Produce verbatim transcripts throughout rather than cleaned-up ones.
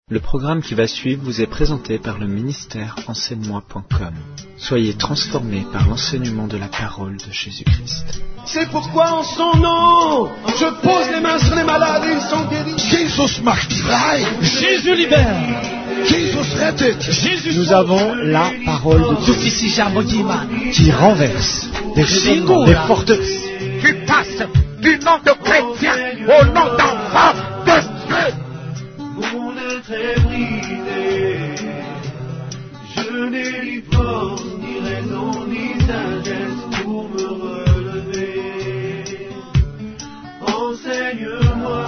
Le programme qui va suivre vous est présenté par le ministère enseigne moi point com. Soyez transformés par l'enseignement de la parole de Jésus-Christ. C'est pourquoi en son nom, je pose les mains sur les malades et ils sont guéris. Jesus macht frei. Jésus libère. Jesus rettet. Jésus Nous avons la parole de Dieu qui renverse des raisonnements, des forteresses. Tu passes du nom de chrétien au nom d'enfant de Dieu. Mon être est brisé, je n'ai ni force, ni raison, ni sagesse pour me relever. Enseigne-moi,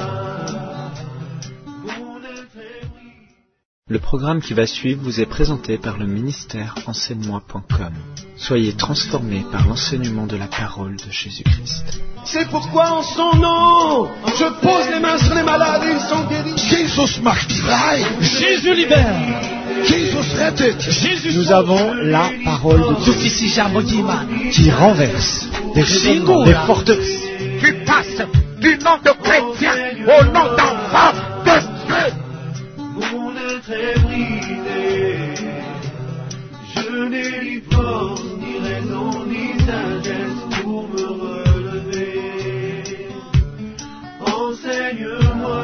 mon être est brisé. Le programme qui va suivre vous est présenté par le ministère enseigne moi point com. Soyez transformés par l'enseignement de la parole de Jésus-Christ. C'est pourquoi en son nom, je pose les mains sur les malades et ils sont guéris. Jesus macht frei. Jésus libère. Jesus rettet. Jésus Nous sauve. avons la parole de Dieu qui renverse des raisonnements, des forteresses. Tu passes du nom de chrétien au nom d'enfant de Dieu. Mon être est brisé, je n'ai ni force, ni raison, ni sagesse pour me relever. Enseigne-moi,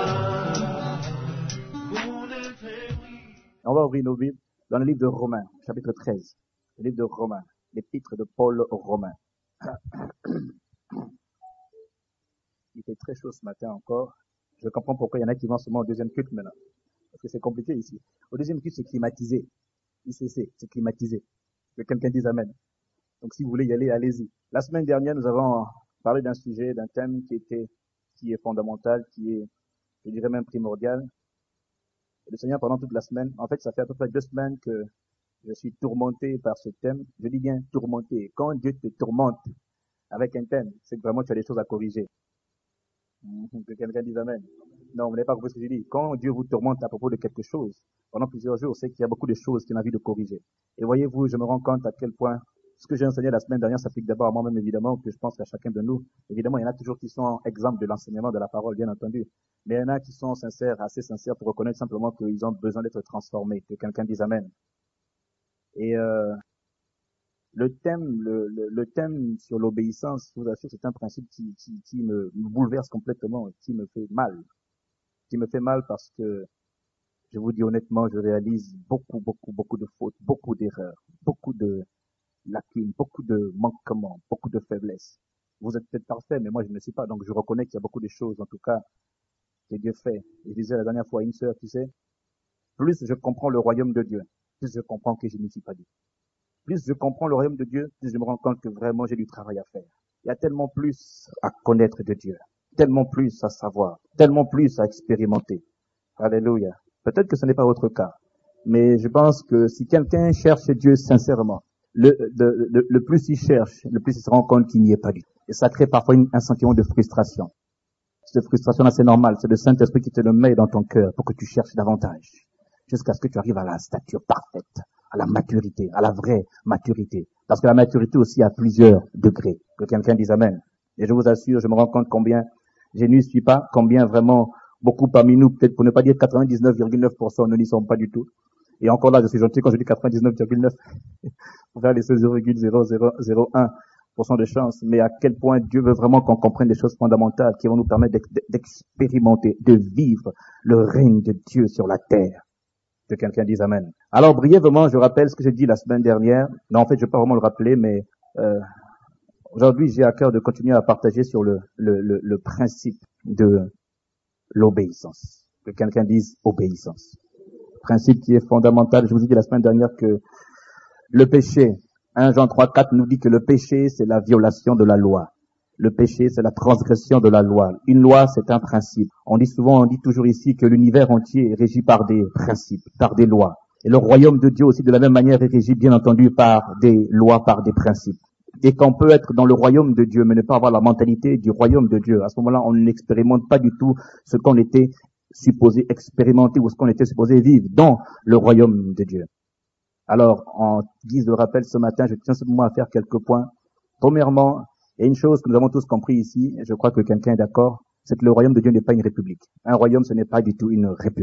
mon être est brisé. On va ouvrir nos Bibles dans le livre de Romains, chapitre treize. Le livre de Romains, l'épître de Paul aux Romains. Il fait très chaud ce matin encore. Je comprends pourquoi il y en a qui vont seulement au deuxième culte maintenant. Parce que c'est compliqué ici. Au deuxième culte, c'est climatisé. I C C, c'est climatisé. Que quelqu'un dise Amen. Donc si vous voulez y aller, allez-y. La semaine dernière, nous avons parlé d'un sujet, d'un thème qui était, qui est fondamental, qui est, je dirais même primordial. Et le Seigneur, pendant toute la semaine, en fait, ça fait à peu près deux semaines que je suis tourmenté par ce thème. Je dis bien tourmenté. Quand Dieu te tourmente avec un thème, c'est que vraiment tu as des choses à corriger. Que quelqu'un dise Amen. Non, vous n'avez pas compris ce que je dis. Quand Dieu vous tourmente à propos de quelque chose, pendant plusieurs jours, c'est qu'il y a beaucoup de choses qu'il a envie de corriger. Et voyez-vous, je me rends compte à quel point ce que j'ai enseigné la semaine dernière s'applique d'abord à moi-même, évidemment, que je pense qu'à chacun de nous. Évidemment, il y en a toujours qui sont exemples de l'enseignement de la parole, bien entendu. Mais il y en a qui sont sincères, assez sincères pour reconnaître simplement qu'ils ont besoin d'être transformés, que quelqu'un dise Amen. Et euh, le thème, le, le, le thème sur l'obéissance, je vous assure, c'est un principe qui, qui, qui me, me bouleverse complètement, qui me fait mal. Qui me fait mal parce que, je vous dis honnêtement, je réalise beaucoup, beaucoup, beaucoup de fautes, beaucoup d'erreurs, beaucoup de lacunes, beaucoup de manquements, beaucoup de faiblesses. Vous êtes peut-être parfait, mais moi je ne le suis pas, donc je reconnais qu'il y a beaucoup de choses, en tout cas, que Dieu fait. Et je disais la dernière fois à une sœur, tu sais, plus je comprends le royaume de Dieu, plus je comprends que je n'y suis pas Dieu. Plus je comprends le royaume de Dieu, plus je me rends compte que vraiment j'ai du travail à faire. Il y a tellement plus à connaître de Dieu, tellement plus à savoir, tellement plus à expérimenter. Alléluia. Peut-être que ce n'est pas votre cas, mais je pense que si quelqu'un cherche Dieu sincèrement, le, le, le, le plus il cherche, le plus il se rend compte qu'il n'y est pas du tout. Et ça crée parfois une, un sentiment de frustration. Cette frustration-là, c'est normal. C'est le Saint-Esprit qui te le met dans ton cœur pour que tu cherches davantage, jusqu'à ce que tu arrives à la stature parfaite, à la maturité, à la vraie maturité. Parce que la maturité aussi a plusieurs degrés. Que quelqu'un dise Amen. Et je vous assure, je me rends compte combien je n'y suis pas, combien vraiment beaucoup parmi nous, peut-être pour ne pas dire quatre-vingt-dix-neuf virgule neuf pour cent, ne n'y sommes pas du tout. Et encore là, je suis gentil quand je dis quatre-vingt-dix-neuf virgule neuf pour faire les zéro virgule zéro zéro zéro un pour cent de chance. Mais à quel point Dieu veut vraiment qu'on comprenne des choses fondamentales qui vont nous permettre d'expérimenter, de vivre le règne de Dieu sur la terre. Que quelqu'un dise Amen. Alors, brièvement, je rappelle ce que j'ai dit la semaine dernière. Non, en fait, je ne vais pas vraiment le rappeler, mais euh, aujourd'hui, j'ai à cœur de continuer à partager sur le, le, le, le principe de l'obéissance. Que quelqu'un dise obéissance. Principe qui est fondamental. Je vous ai dit la semaine dernière que le péché, un Jean trois quatre nous dit que le péché, c'est la violation de la loi. Le péché, c'est la transgression de la loi. Une loi, c'est un principe. On dit souvent, on dit toujours ici que l'univers entier est régi par des principes, par des lois. Et le royaume de Dieu aussi, de la même manière, est régi, bien entendu, par des lois, par des principes. Et qu'on peut être dans le royaume de Dieu, mais ne pas avoir la mentalité du royaume de Dieu. À ce moment-là, on n'expérimente pas du tout ce qu'on était supposé expérimenter ou ce qu'on était supposé vivre dans le royaume de Dieu. Alors, en guise de rappel ce matin, je tiens simplement à faire quelques points. Premièrement, et une chose que nous avons tous compris ici, et je crois que quelqu'un est d'accord, c'est que le royaume de Dieu n'est pas une république. Un royaume, ce n'est pas du tout une république.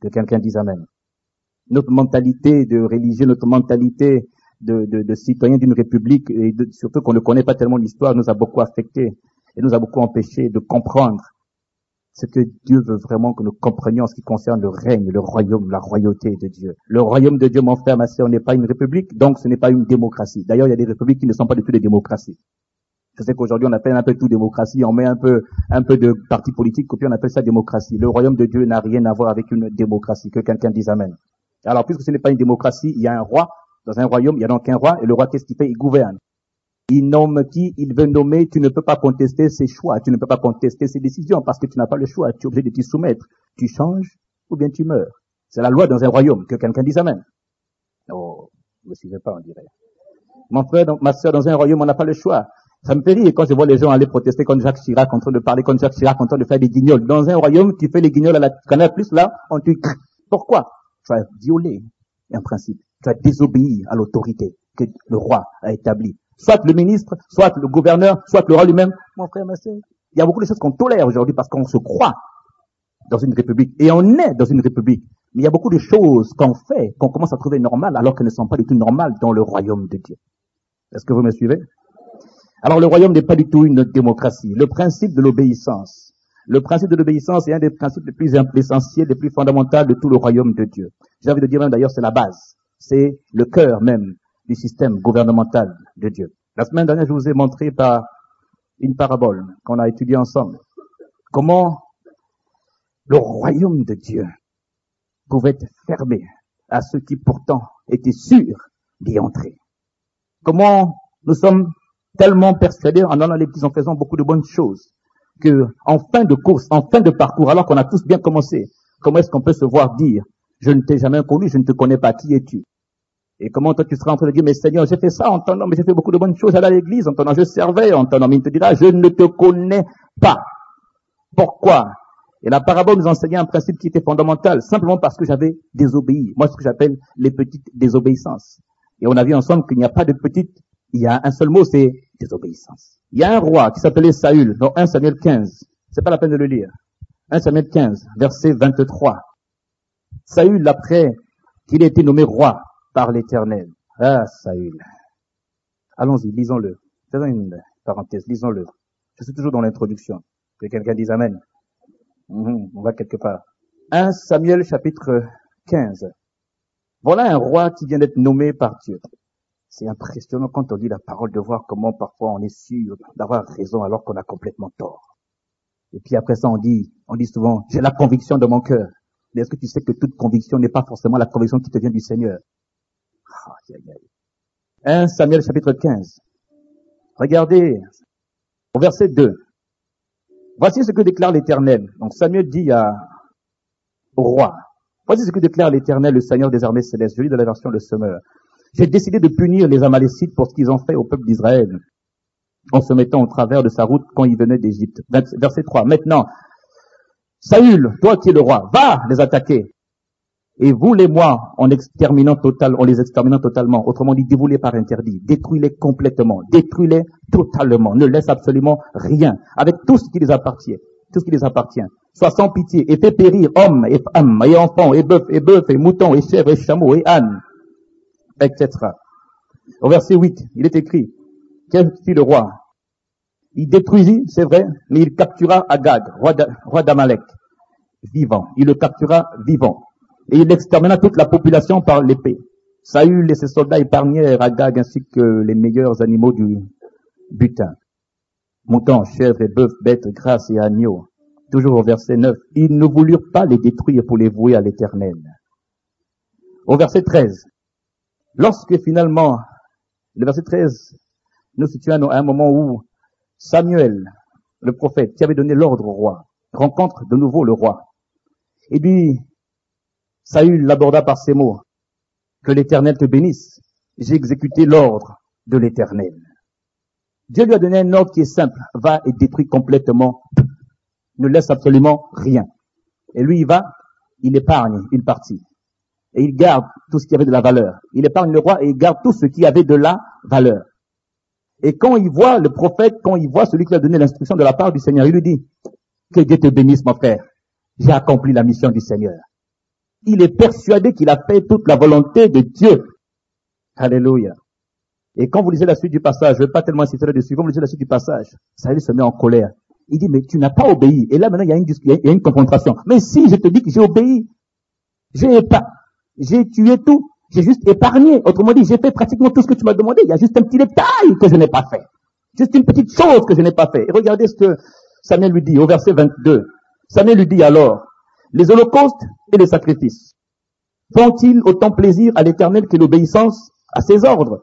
Que quelqu'un dise Amen. Notre mentalité de religieux, notre mentalité de, de, de citoyen d'une république, et de, surtout qu'on ne connaît pas tellement l'histoire, nous a beaucoup affecté et nous a beaucoup empêché de comprendre ce que Dieu veut vraiment que nous comprenions en ce qui concerne le règne, le royaume, la royauté de Dieu. Le royaume de Dieu, mon frère, ma sœur, n'est pas une république, donc ce n'est pas une démocratie. D'ailleurs, il y a des républiques qui ne sont pas du tout des démocraties. Je sais qu'aujourd'hui, on appelle un peu tout démocratie, on met un peu, un peu de parti politique, puis on appelle ça démocratie. Le royaume de Dieu n'a rien à voir avec une démocratie. Que quelqu'un dise Amen. Alors, puisque ce n'est pas une démocratie, il y a un roi. Dans un royaume, il y a donc un roi, et le roi, qu'est-ce qu'il fait? Il gouverne. Il nomme qui il veut nommer, tu ne peux pas contester ses choix, tu ne peux pas contester ses décisions, parce que tu n'as pas le choix, tu es obligé de t'y soumettre. Tu changes, ou bien tu meurs. C'est la loi dans un royaume. Que quelqu'un dise Amen. Oh, vous ne suivez pas, on dirait. Mon frère, donc, ma sœur, dans un royaume, on n'a pas le choix. Ça me fait rire quand je vois les gens aller protester contre Jacques Chirac, en train de parler contre Jacques Chirac, en train de faire des guignols. Dans un royaume, tu fais les guignols à la Canal Plus, là, on te... Pourquoi? Tu as violé un principe. Tu as désobéi à l'autorité que le roi a établie. Soit le ministre, soit le gouverneur, soit le roi lui-même. Mon frère, ma sœur, il y a beaucoup de choses qu'on tolère aujourd'hui parce qu'on se croit dans une république. Et on est dans une république. Mais il y a beaucoup de choses qu'on fait, qu'on commence à trouver normales, alors qu'elles ne sont pas du tout normales dans le royaume de Dieu. Est-ce que vous me suivez? Alors le royaume n'est pas du tout une démocratie. Le principe de l'obéissance. Le principe de l'obéissance est un des principes les plus essentiels, les plus fondamentaux de tout le royaume de Dieu. J'ai envie de dire même d'ailleurs c'est la base. C'est le cœur même du système gouvernemental de Dieu. La semaine dernière, je vous ai montré par une parabole qu'on a étudiée ensemble comment le royaume de Dieu pouvait être fermé à ceux qui pourtant étaient sûrs d'y entrer. Comment nous sommes tellement persuadés en allant à l'église, en faisant beaucoup de bonnes choses, que en fin de course, en fin de parcours, alors qu'on a tous bien commencé, comment est-ce qu'on peut se voir dire « Je ne t'ai jamais connu, je ne te connais pas, qui es-tu » Et comment toi tu seras en train de dire « Mais Seigneur, j'ai fait ça en ton nom, mais j'ai fait beaucoup de bonnes choses, j'allais à l'église, en ton nom, je servais, en ton nom. » Il te dira « Je ne te connais pas. » Pourquoi? Et la parabole nous enseignait un principe qui était fondamental, simplement parce que j'avais désobéi. Moi, ce que j'appelle les petites désobéissances. Et on a vu ensemble qu'il n'y a pas de petites, il y a un seul mot, c'est désobéissance. Il y a un roi qui s'appelait Saül, dans un Samuel quinze. C'est pas la peine de le lire. un Samuel quinze, verset vingt-trois. Saül, après qu'il ait été nommé roi par l'Éternel. Ah, Saül. Allons-y, lisons-le. Faisons une parenthèse, lisons-le. Je suis toujours dans l'introduction. Que quelqu'un dise Amen. Mmh, on va quelque part. un Samuel chapitre quinze. Voilà un roi qui vient d'être nommé par Dieu. C'est impressionnant quand on lit la parole de voir comment parfois on est sûr d'avoir raison alors qu'on a complètement tort. Et puis après ça on dit, on dit souvent, j'ai la conviction de mon cœur. Mais est-ce que tu sais que toute conviction n'est pas forcément la conviction qui te vient du Seigneur? Aïe, aïe, aïe. un Samuel chapitre quinze. Regardez, au verset deux. Voici ce que déclare l'Éternel. Donc Samuel dit à, au roi, voici ce que déclare l'Éternel, le Seigneur des armées célestes. Je lis de la version Le Semeur. J'ai décidé de punir les Amalécites pour ce qu'ils ont fait au peuple d'Israël, en se mettant au travers de sa route quand ils venaient d'Égypte. Verset trois. Maintenant, Saül, toi qui es le roi, va les attaquer. Et vous les moi, en exterminant total, en les exterminant totalement. Autrement dit, dévoulez par interdit. Détruis-les complètement. Détruis-les totalement. Ne laisse absolument rien. Avec tout ce qui les appartient. Tout ce qui les appartient. Sois sans pitié et fais périr hommes et femmes et enfants et bœufs et bœufs et moutons et chèvres et chameaux et ânes, et cetera. Au verset huit, il est écrit, qu'est-ce que fit le roi? Il détruisit, c'est vrai, mais il captura Agag, roi d'Amalek, vivant. Il le captura vivant. Et il extermina toute la population par l'épée. Saül et ses soldats épargnèrent Agag ainsi que les meilleurs animaux du butin. Moutons, chèvres et bœufs, bêtes, grasses et agneaux. Toujours au verset neuf. Ils ne voulurent pas les détruire pour les vouer à l'Éternel. Au verset treize. Lorsque finalement, le verset treize, nous situons à un moment où Samuel, le prophète, qui avait donné l'ordre au roi, rencontre de nouveau le roi. Et puis, Saül l'aborda par ces mots. Que l'Éternel te bénisse. J'ai exécuté l'ordre de l'Éternel. Dieu lui a donné un ordre qui est simple. Va et détruis complètement. Ne laisse absolument rien. Et lui, il va, il épargne une partie. Et il garde tout ce qui avait de la valeur. Il épargne le roi et il garde tout ce qui avait de la valeur. Et quand il voit le prophète, quand il voit celui qui lui a donné l'instruction de la part du Seigneur, il lui dit, que Dieu te bénisse, mon frère. J'ai accompli la mission du Seigneur. Il est persuadé qu'il a fait toute la volonté de Dieu. Alléluia. Et quand vous lisez la suite du passage, je ne vais pas tellement insister là-dessus, quand vous lisez la suite du passage, Saül se met en colère. Il dit, mais tu n'as pas obéi. Et là, maintenant, il y a une, il y a une confrontation. Mais si, je te dis que j'ai obéi. J'ai pas, j'ai tué tout. J'ai juste épargné. Autrement dit, j'ai fait pratiquement tout ce que tu m'as demandé. Il y a juste un petit détail que je n'ai pas fait. Juste une petite chose que je n'ai pas fait. Et regardez ce que Samuel lui dit au verset vingt-deux. Samuel lui dit alors, les holocaustes et les sacrifices font-ils autant plaisir à l'Éternel que l'obéissance à ses ordres?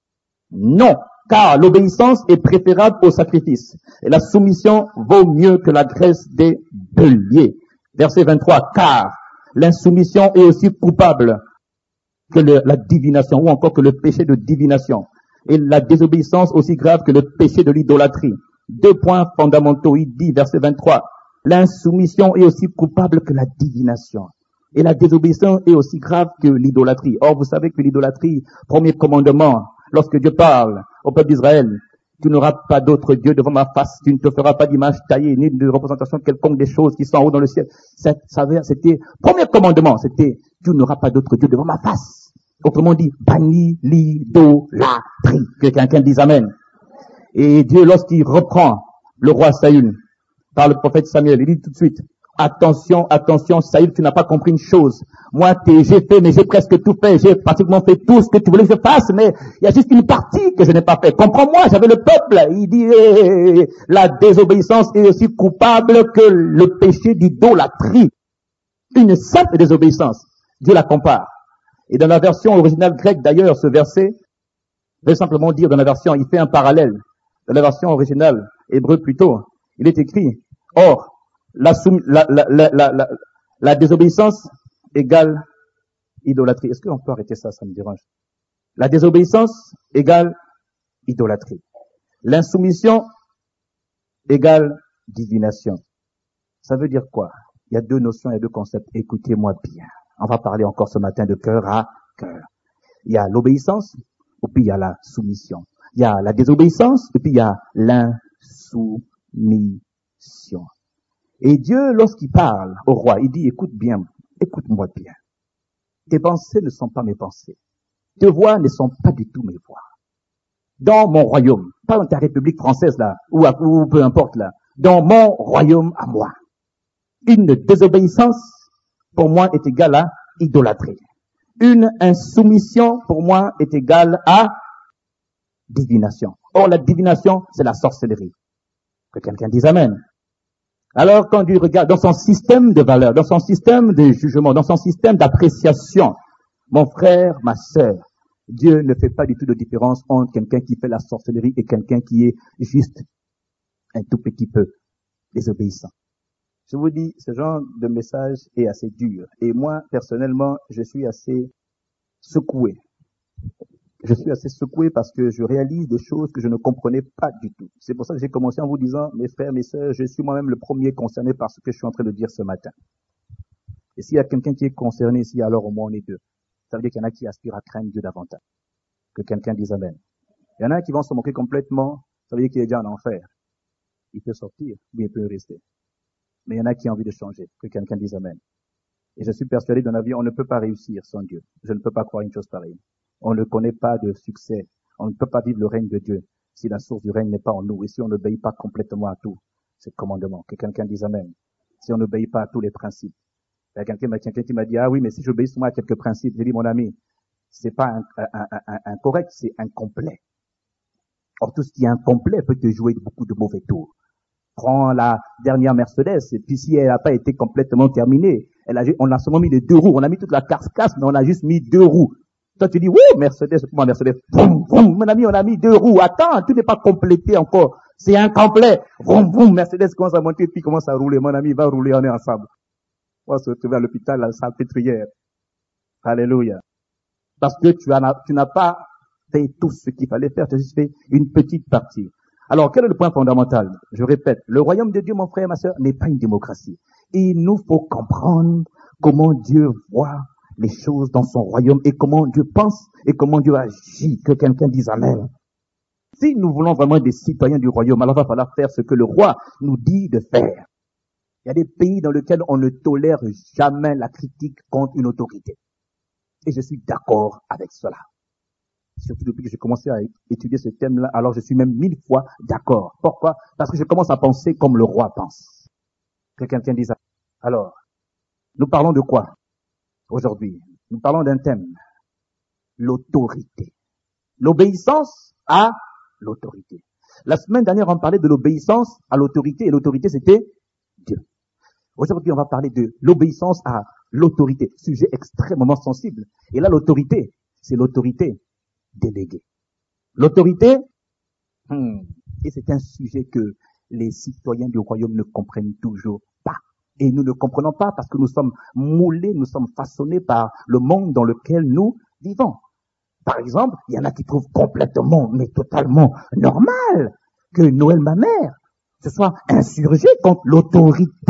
Non, car l'obéissance est préférable au sacrifice. Et la soumission vaut mieux que la graisse des béliers. Verset vingt-trois, car l'insoumission est aussi coupable que le, la divination, ou encore que le péché de divination. Et la désobéissance aussi grave que le péché de l'idolâtrie. Deux points fondamentaux, il dit, verset vingt-trois, l'insoumission est aussi coupable que la divination. Et la désobéissance est aussi grave que l'idolâtrie. Or, vous savez que l'idolâtrie, premier commandement, lorsque Dieu parle au peuple d'Israël, tu n'auras pas d'autre Dieu devant ma face, tu ne te feras pas d'image taillée, ni de représentation quelconque des choses qui sont en haut dans le ciel. C'était, premier commandement, c'était, tu n'auras pas d'autre Dieu devant ma face. Autrement dit, bannis l'idolâtrie. Que quelqu'un dise amen. Et Dieu, lorsqu'il reprend le roi Saül par le prophète Samuel, il dit tout de suite, attention, attention, Saül, tu n'as pas compris une chose. Moi, j'ai fait, mais j'ai presque tout fait. J'ai pratiquement fait tout ce que tu voulais que je fasse, mais il y a juste une partie que je n'ai pas fait. Comprends-moi, j'avais le peuple. Il dit, eh, eh, la désobéissance est aussi coupable que le péché d'idolâtrie. Une simple désobéissance. Dieu la compare. Et dans la version originale grecque, d'ailleurs, ce verset, je vais simplement dire dans la version, il fait un parallèle. Dans la version originale, hébreu plutôt, il est écrit, or, La, soum, la, la, la, la, la, la désobéissance égale idolâtrie. Est-ce qu'on peut arrêter ça? Ça me dérange. La désobéissance égale idolâtrie. L'insoumission égale divination. Ça veut dire quoi? Il y a deux notions, il y a deux concepts. Écoutez-moi bien. On va parler encore ce matin de cœur à cœur. Il y a l'obéissance, et puis il y a la soumission. Il y a la désobéissance, et puis il y a l'insoumission. Et Dieu, lorsqu'il parle au roi, il dit, écoute bien, écoute-moi bien. Tes pensées ne sont pas mes pensées. Tes voix ne sont pas du tout mes voix. Dans mon royaume, pas dans ta république française là, ou, à, ou peu importe là, dans mon royaume à moi. Une désobéissance, pour moi, est égale à idolâtrie. Une insoumission, pour moi, est égale à divination. Or, la divination, c'est la sorcellerie. Que quelqu'un dise amen. Alors, quand Dieu regarde dans son système de valeurs, dans son système de jugement, dans son système d'appréciation, mon frère, ma sœur, Dieu ne fait pas du tout de différence entre quelqu'un qui fait la sorcellerie et quelqu'un qui est juste un tout petit peu désobéissant. Je vous dis, ce genre de message est assez dur. Et moi, personnellement, je suis assez secoué. Je suis assez secoué parce que je réalise des choses que je ne comprenais pas du tout. C'est pour ça que j'ai commencé en vous disant, mes frères, mes sœurs, je suis moi-même le premier concerné par ce que je suis en train de dire ce matin. Et s'il y a quelqu'un qui est concerné ici, alors au moins on est deux. Ça veut dire qu'il y en a qui aspirent à craindre Dieu davantage. Que quelqu'un dise amen. Il y en a qui vont se moquer complètement, ça veut dire qu'il est déjà en enfer. Il peut sortir, ou il peut rester. Mais il y en a qui ont envie de changer. Que quelqu'un dise amen. Et je suis persuadé que dans la vie, on ne peut pas réussir sans Dieu. Je ne peux pas croire une chose pareille. On ne connaît pas de succès. On ne peut pas vivre le règne de Dieu si la source du règne n'est pas en nous et si on n'obéit pas complètement à tout ces commandements. Que quelqu'un dise amen. Si on n'obéit pas à tous les principes. Il y a quelqu'un, quelqu'un qui m'a dit, ah oui, mais si j'obéis seulement à quelques principes, j'ai dit, mon ami, c'est pas un, un, un, un correct, c'est incomplet. Or, tout ce qui est incomplet peut te jouer beaucoup de mauvais tours. Prends la dernière Mercedes, et puis si elle n'a pas été complètement terminée, elle a, on a seulement mis les deux roues, on a mis toute la carcasse, mais on a juste mis deux roues. Toi, tu dis, oui, Mercedes, c'est pour moi, Mercedes. Vroom, vroom. Mon ami, on a mis deux roues. Attends, tout n'est pas complété encore. C'est incomplet. Vroom, vroom. Mercedes commence à monter, puis commence à rouler. Mon ami, va rouler, on est ensemble. On va se retrouver à l'hôpital, la salpêtrière. Alléluia. Parce que tu as, tu n'as pas fait tout ce qu'il fallait faire. Tu as juste fait une petite partie. Alors, quel est le point fondamental? Je répète, le royaume de Dieu, mon frère et ma sœur, n'est pas une démocratie. Il nous faut comprendre comment Dieu voit les choses dans son royaume et comment Dieu pense et comment Dieu agit. Que quelqu'un dise amen. Si nous voulons vraiment des citoyens du royaume, alors il va falloir faire ce que le roi nous dit de faire. Il y a des pays dans lesquels on ne tolère jamais la critique contre une autorité. Et je suis d'accord avec cela. Surtout depuis que j'ai commencé à étudier ce thème-là, alors je suis même mille fois d'accord. Pourquoi? Parce que je commence à penser comme le roi pense. Que quelqu'un dise ça. Alors, nous parlons de quoi aujourd'hui? Nous parlons d'un thème. L'autorité. L'obéissance à l'autorité. La semaine dernière, on parlait de l'obéissance à l'autorité, et l'autorité, c'était Dieu. Aujourd'hui, on va parler de l'obéissance à l'autorité, sujet extrêmement sensible. Et là, l'autorité, c'est l'autorité déléguée. L'autorité, hmm, et c'est un sujet que les citoyens du royaume ne comprennent toujours pas. Et nous ne comprenons pas parce que nous sommes moulés, nous sommes façonnés par le monde dans lequel nous vivons. Par exemple, il y en a qui trouvent complètement, mais totalement normal que Noël, ma mère, se soit insurgé contre l'autorité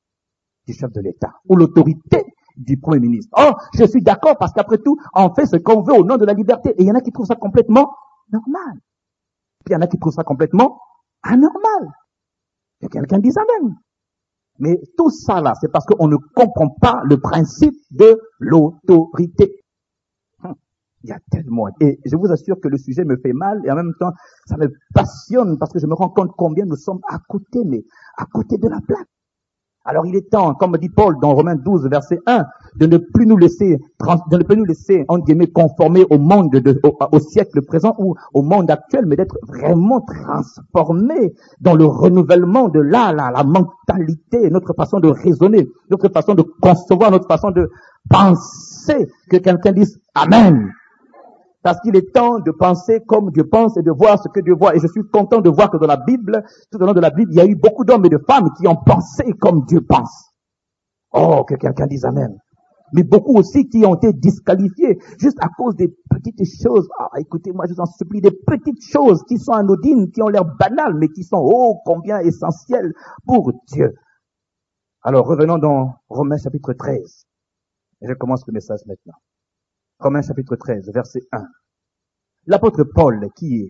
du chef de l'État ou l'autorité du Premier ministre. Oh, je suis d'accord parce qu'après tout, on fait ce qu'on veut au nom de la liberté. Et il y en a qui trouvent ça complètement normal. Puis il y en a qui trouvent ça complètement anormal. Que quelqu'un dise amen. Mais tout ça là, c'est parce qu'on ne comprend pas le principe de l'autorité. Hum, il y a tellement... Et je vous assure que le sujet me fait mal et en même temps, ça me passionne parce que je me rends compte combien nous sommes à côté, mais à côté de la plaque. Alors il est temps, comme dit Paul dans Romains douze, verset un, de ne plus nous laisser, de ne plus nous laisser, en guillemets, conformer au monde, de, au, au siècle présent ou au monde actuel, mais d'être vraiment transformés dans le renouvellement de là, la, la mentalité, notre façon de raisonner, notre façon de concevoir, notre façon de penser, que quelqu'un dise Amen. Parce qu'il est temps de penser comme Dieu pense et de voir ce que Dieu voit. Et je suis content de voir que dans la Bible, tout au long de la Bible, il y a eu beaucoup d'hommes et de femmes qui ont pensé comme Dieu pense. Oh, que quelqu'un dise Amen. Mais beaucoup aussi qui ont été disqualifiés juste à cause des petites choses. Ah, écoutez, moi je vous en supplie, des petites choses qui sont anodines, qui ont l'air banales, mais qui sont oh combien essentielles pour Dieu. Alors revenons dans Romains chapitre treize. Et je commence le message maintenant. Romains chapitre treize, verset un. L'apôtre Paul, qui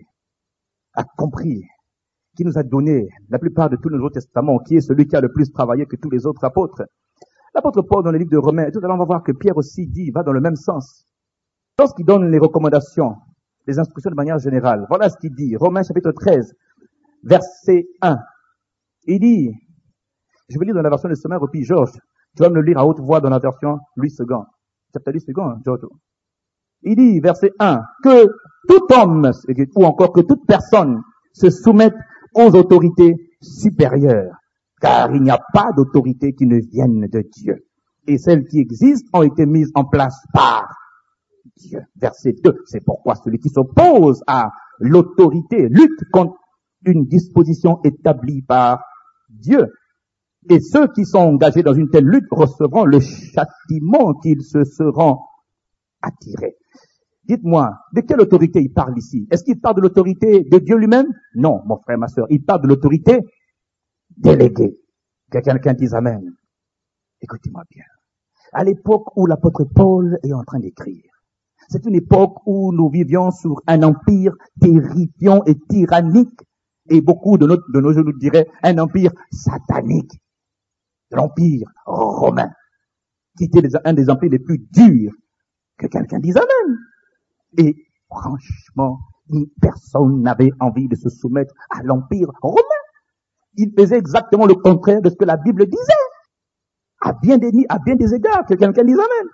a compris, qui nous a donné la plupart de tout le Nouveau Testament, qui est celui qui a le plus travaillé que tous les autres apôtres. L'apôtre Paul, dans le livre de Romains, tout à l'heure on va voir que Pierre aussi dit, va dans le même sens. Lorsqu'il donne les recommandations, les instructions de manière générale, voilà ce qu'il dit. Romains chapitre treize, verset un. Il dit, je vais lire dans la version de Sommaire, puis Georges, tu vas me le lire à haute voix dans la version Louis second. Chapitre Louis second, Georges. Il dit, verset un, que tout homme, ou encore que toute personne, se soumette aux autorités supérieures, car il n'y a pas d'autorité qui ne vienne de Dieu. Et celles qui existent ont été mises en place par Dieu. Verset deux, c'est pourquoi celui qui s'oppose à l'autorité lutte contre une disposition établie par Dieu. Et ceux qui sont engagés dans une telle lutte recevront le châtiment qu'ils se seront attirés. Dites-moi, de quelle autorité il parle ici? Est-ce qu'il parle de l'autorité de Dieu lui-même? Non, mon frère, ma sœur. Il parle de l'autorité déléguée. Que quelqu'un dise Amen. Écoutez-moi bien. À l'époque où l'apôtre Paul est en train d'écrire, c'est une époque où nous vivions sur un empire terrifiant et tyrannique, et beaucoup de, notre, de nos jours nous diraient un empire satanique. L'empire romain, qui était un des empires les plus durs. Que quelqu'un dise Amen. Et franchement, personne n'avait envie de se soumettre à l'empire romain. Il faisait exactement le contraire de ce que la Bible disait. À bien des, à bien des égards, que quelqu'un dise Amen.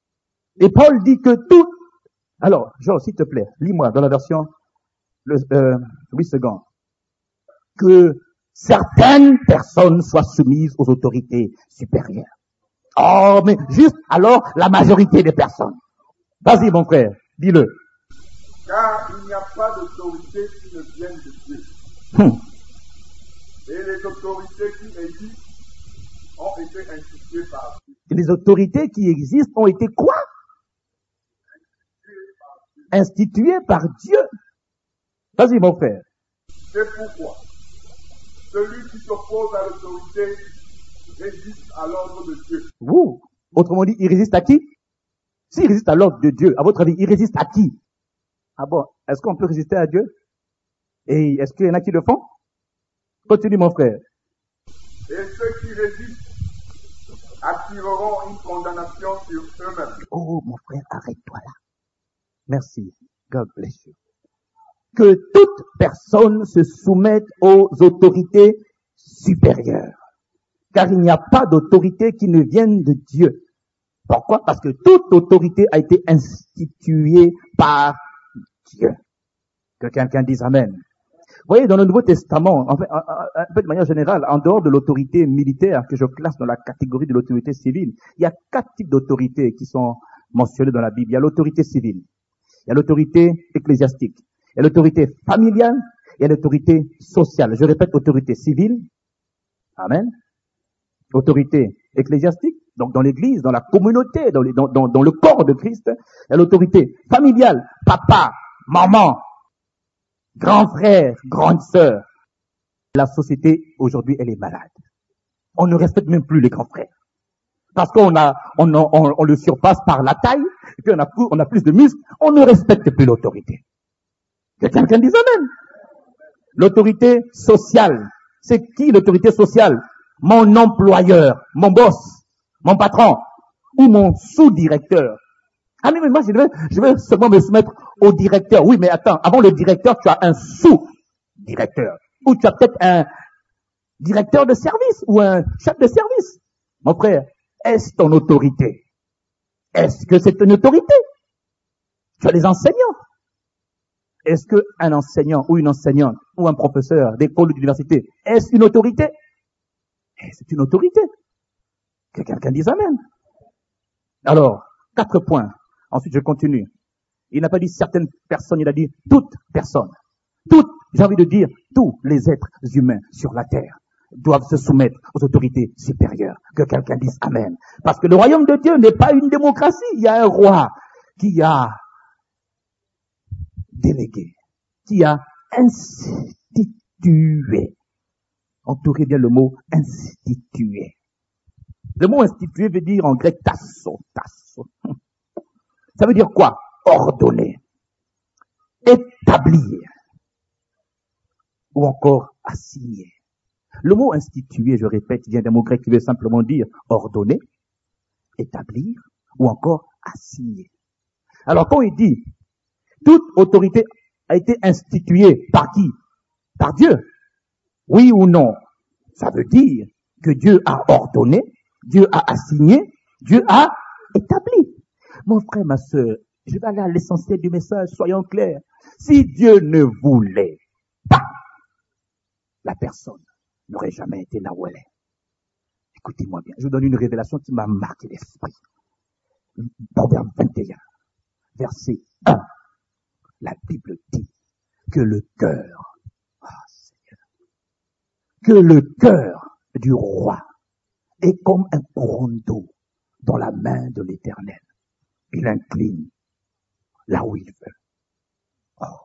Et Paul dit que tout... Alors, Georges, s'il te plaît, lis-moi dans la version le, euh, Louis second. Que certaines personnes soient soumises aux autorités supérieures. Oh, mais juste alors la majorité des personnes. Vas-y, mon frère, dis-le. Car il n'y a pas d'autorité qui ne vienne de Dieu. Hum. Et les autorités qui existent ont été instituées par Dieu. Et les autorités qui existent ont été quoi? Instituées par Dieu. Vas-y, mon frère. C'est pourquoi celui qui s'oppose à l'autorité résiste à l'ordre de Dieu. Vous, autrement dit, il résiste à qui? S'il résiste à l'ordre de Dieu, à votre avis, il résiste à qui? Ah bon, est-ce qu'on peut résister à Dieu? Et est-ce qu'il y en a qui le font? Continue, mon frère. Et ceux qui résistent attireront une condamnation sur eux-mêmes. Oh, mon frère, arrête-toi là. Merci. God bless you. Que toute personne se soumette aux autorités supérieures. Car il n'y a pas d'autorité qui ne vienne de Dieu. Pourquoi? Parce que toute autorité a été instituée par Dieu. Que quelqu'un dise Amen. Vous voyez, dans le Nouveau Testament, en fait, un peu de manière générale, en dehors de l'autorité militaire que je classe dans la catégorie de l'autorité civile, il y a quatre types d'autorités qui sont mentionnées dans la Bible. Il y a l'autorité civile, il y a l'autorité ecclésiastique, il y a l'autorité familiale, il y a l'autorité sociale. Je répète, autorité civile, Amen, autorité ecclésiastique, donc dans l'église, dans la communauté, dans, les, dans, dans, dans le corps de Christ, il y a l'autorité familiale, papa, maman, grand frère, grande sœur. La société, aujourd'hui, elle est malade. On ne respecte même plus les grands frères. Parce qu'on a, on, on, on le surpasse par la taille, et puis on a, plus, on a plus de muscles, on ne respecte plus l'autorité. Que quelqu'un dise Amen. L'autorité sociale. C'est qui l'autorité sociale? Mon employeur, mon boss, mon patron, ou mon sous-directeur. Ah mais moi je vais, je vais seulement me soumettre au directeur. Oui, mais attends, avant le directeur, tu as un sous-directeur. Ou tu as peut-être un directeur de service ou un chef de service. Mon frère, est-ce ton autorité? Est-ce que c'est une autorité? Tu as les enseignants. Est-ce qu'un enseignant ou une enseignante ou un professeur d'école ou d'université, est-ce une autorité? C'est une autorité. Que quelqu'un dise Amen. Alors, quatre points. Ensuite, je continue. Il n'a pas dit certaines personnes, il a dit toutes personnes. Toutes, j'ai envie de dire, tous les êtres humains sur la terre doivent se soumettre aux autorités supérieures. Que quelqu'un dise Amen. Parce que le royaume de Dieu n'est pas une démocratie. Il y a un roi qui a délégué, qui a institué. Entourez bien le mot institué. Le mot institué veut dire en grec tasso, tasso. Ça veut dire quoi? Ordonner, établir, ou encore assigner. Le mot institué, je répète, vient d'un mot grec qui veut simplement dire ordonner, établir, ou encore assigner. Alors quand il dit, toute autorité a été instituée par qui? Par Dieu. Oui ou non? Ça veut dire que Dieu a ordonné, Dieu a assigné, Dieu a établi. Mon frère, ma sœur, je vais aller à l'essentiel du message, soyons clairs. Si Dieu ne voulait pas, la personne n'aurait jamais été là où elle est. Écoutez-moi bien, je vous donne une révélation qui m'a marqué l'esprit. Proverbe vingt et un, verset un. La Bible dit que le cœur, oh Seigneur, que le cœur du roi est comme un courant d'eau dans la main de l'Éternel. Il incline là où il veut. Oh.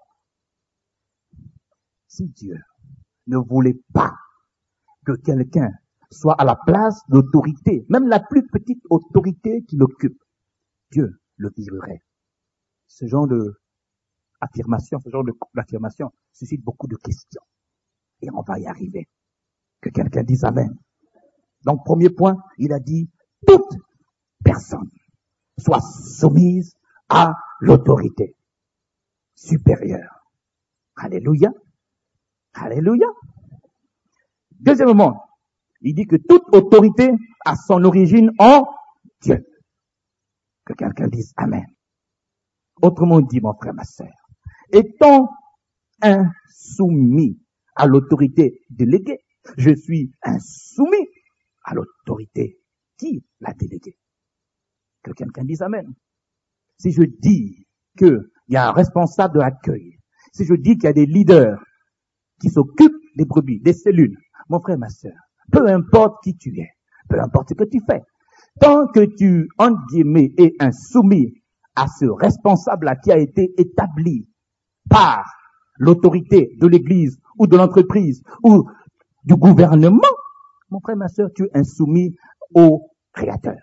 Si Dieu ne voulait pas que quelqu'un soit à la place d'autorité, même la plus petite autorité qu'il occupe, Dieu le virerait. Ce genre de affirmation, ce genre d'affirmation suscite beaucoup de questions. Et on va y arriver. Que quelqu'un dise Amen. Donc, premier point, il a dit, toute personne soit soumise à l'autorité supérieure. Alléluia. Alléluia. Deuxièmement, il dit que toute autorité a son origine en Dieu. Que quelqu'un dise Amen. Autrement dit, mon frère, ma sœur, étant insoumis à l'autorité déléguée, je suis insoumis à l'autorité qui l'a déléguée. Que quelqu'un dise Amen. Si je dis qu'il y a un responsable de l'accueil, si je dis qu'il y a des leaders qui s'occupent des brebis, des cellules, mon frère, ma sœur, peu importe qui tu es, peu importe ce que tu fais, tant que tu, entre guillemets, es insoumis à ce responsable-là qui a été établi par l'autorité de l'église ou de l'entreprise ou du gouvernement, mon frère, ma sœur, tu es insoumis au Créateur.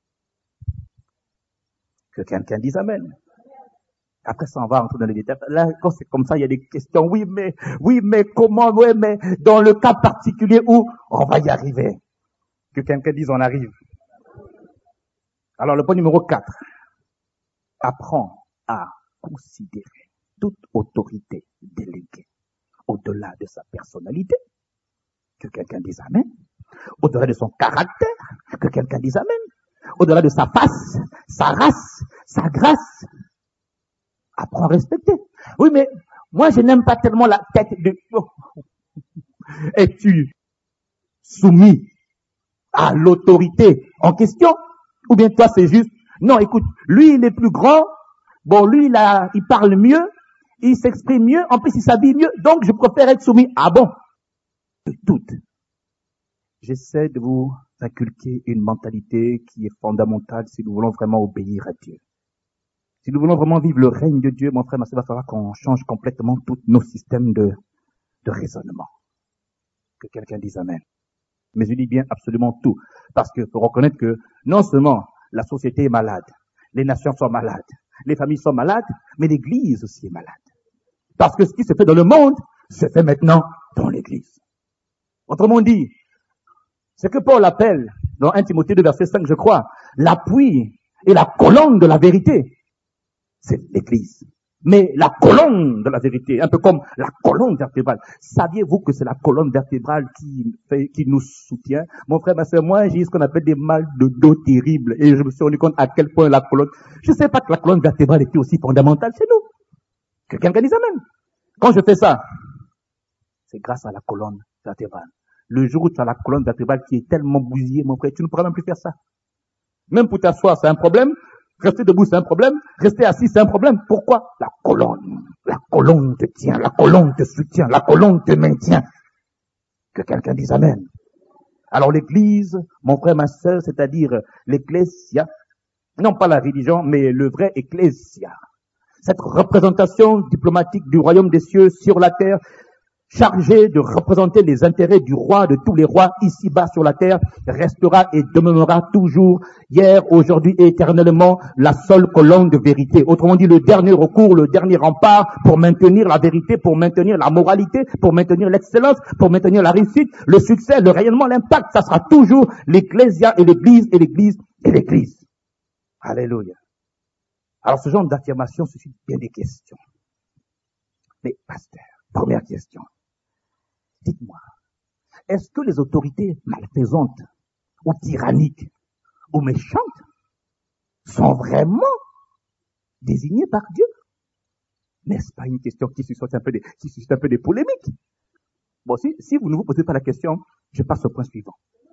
Que quelqu'un dise Amen. Après ça, on va entrer dans les détails. Là, quand c'est comme ça, il y a des questions. Oui, mais, oui, mais comment, oui, mais dans le cas particulier où on va y arriver. Que quelqu'un dise on arrive. Alors, le point numéro quatre. Apprends à considérer toute autorité déléguée au-delà de sa personnalité. Que quelqu'un dise amen. Au-delà de son caractère. Que quelqu'un dise amen. Au-delà de sa face, sa race, sa grâce. Apprends à respecter. Oui, mais moi, je n'aime pas tellement la tête de... Es-tu soumis à l'autorité en question? Ou bien toi, c'est juste... Non, écoute, lui, il est plus grand. Bon, lui, il, a, il parle mieux. Il s'exprime mieux. En plus, il s'habille mieux. Donc, je préfère être soumis. Ah bon? De toutes. J'essaie de vous inculquer une mentalité qui est fondamentale si nous voulons vraiment obéir à Dieu. Si nous voulons vraiment vivre le règne de Dieu, mon frère, il va falloir qu'on change complètement tous nos systèmes de, de raisonnement. Que quelqu'un dise amen. Mais je dis bien absolument tout. Parce qu'il faut reconnaître que non seulement la société est malade, les nations sont malades, les familles sont malades, mais l'Église aussi est malade. Parce que ce qui se fait dans le monde, se fait maintenant dans l'Église. Autrement dit, ce que Paul appelle, dans un Timothée deux, verset cinq, je crois, l'appui et la colonne de la vérité, c'est l'Église. Mais la colonne de la vérité, un peu comme la colonne vertébrale. Saviez-vous que c'est la colonne vertébrale qui fait, qui nous soutient? Mon frère, ma soeur, moi, j'ai eu ce qu'on appelle des mal de dos terribles. Et je me suis rendu compte à quel point la colonne, je ne sais pas que la colonne vertébrale était aussi fondamentale chez nous. Que quelqu'un dise amen. Quand je fais ça, c'est grâce à la colonne vertébrale. Le jour où tu as la colonne vertébrale qui est tellement bousillée, mon frère, tu ne pourras même plus faire ça. Même pour t'asseoir, c'est un problème. Rester debout, c'est un problème. Rester assis, c'est un problème. Pourquoi? La colonne. La colonne te tient. La colonne te soutient. La colonne te maintient. Que quelqu'un dise amen. Alors l'église, mon frère, ma sœur, c'est-à-dire l'ecclésia, non pas la religion, mais le vrai ecclésia. Cette représentation diplomatique du royaume des cieux sur la terre, chargé de représenter les intérêts du roi, de tous les rois ici-bas sur la terre, restera et demeurera toujours, hier, aujourd'hui et éternellement, la seule colonne de vérité. Autrement dit, le dernier recours, le dernier rempart pour maintenir la vérité, pour maintenir la moralité, pour maintenir l'excellence, pour maintenir la réussite, le succès, le rayonnement, l'impact, ça sera toujours l'ecclésia et l'église et l'église et l'église. Alléluia. Alors, ce genre d'affirmation suscite bien des questions. Mais, pasteur, première question. Dites-moi, est-ce que les autorités malfaisantes ou tyranniques ou méchantes sont vraiment désignées par Dieu? N'est-ce pas une question qui suscite un peu des, qui suscite un peu des polémiques? Bon, si, si vous ne vous posez pas la question, je passe au point suivant.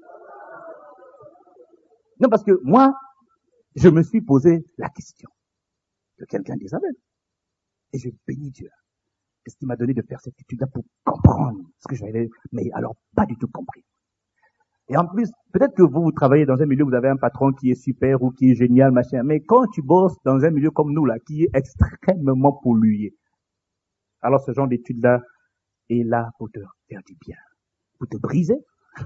Non, parce que moi, je me suis posé la question. Que quelqu'un dise amen. Et je bénis Dieu. Qu'est-ce qui m'a donné de faire cette étude-là pour comprendre ce que j'avais, mais alors pas du tout compris. Et en plus, peut-être que vous, vous travaillez dans un milieu où vous avez un patron qui est super ou qui est génial, machin, mais quand tu bosses dans un milieu comme nous, là, qui est extrêmement pollué, alors ce genre d'étude-là est là pour te faire du bien, pour te briser,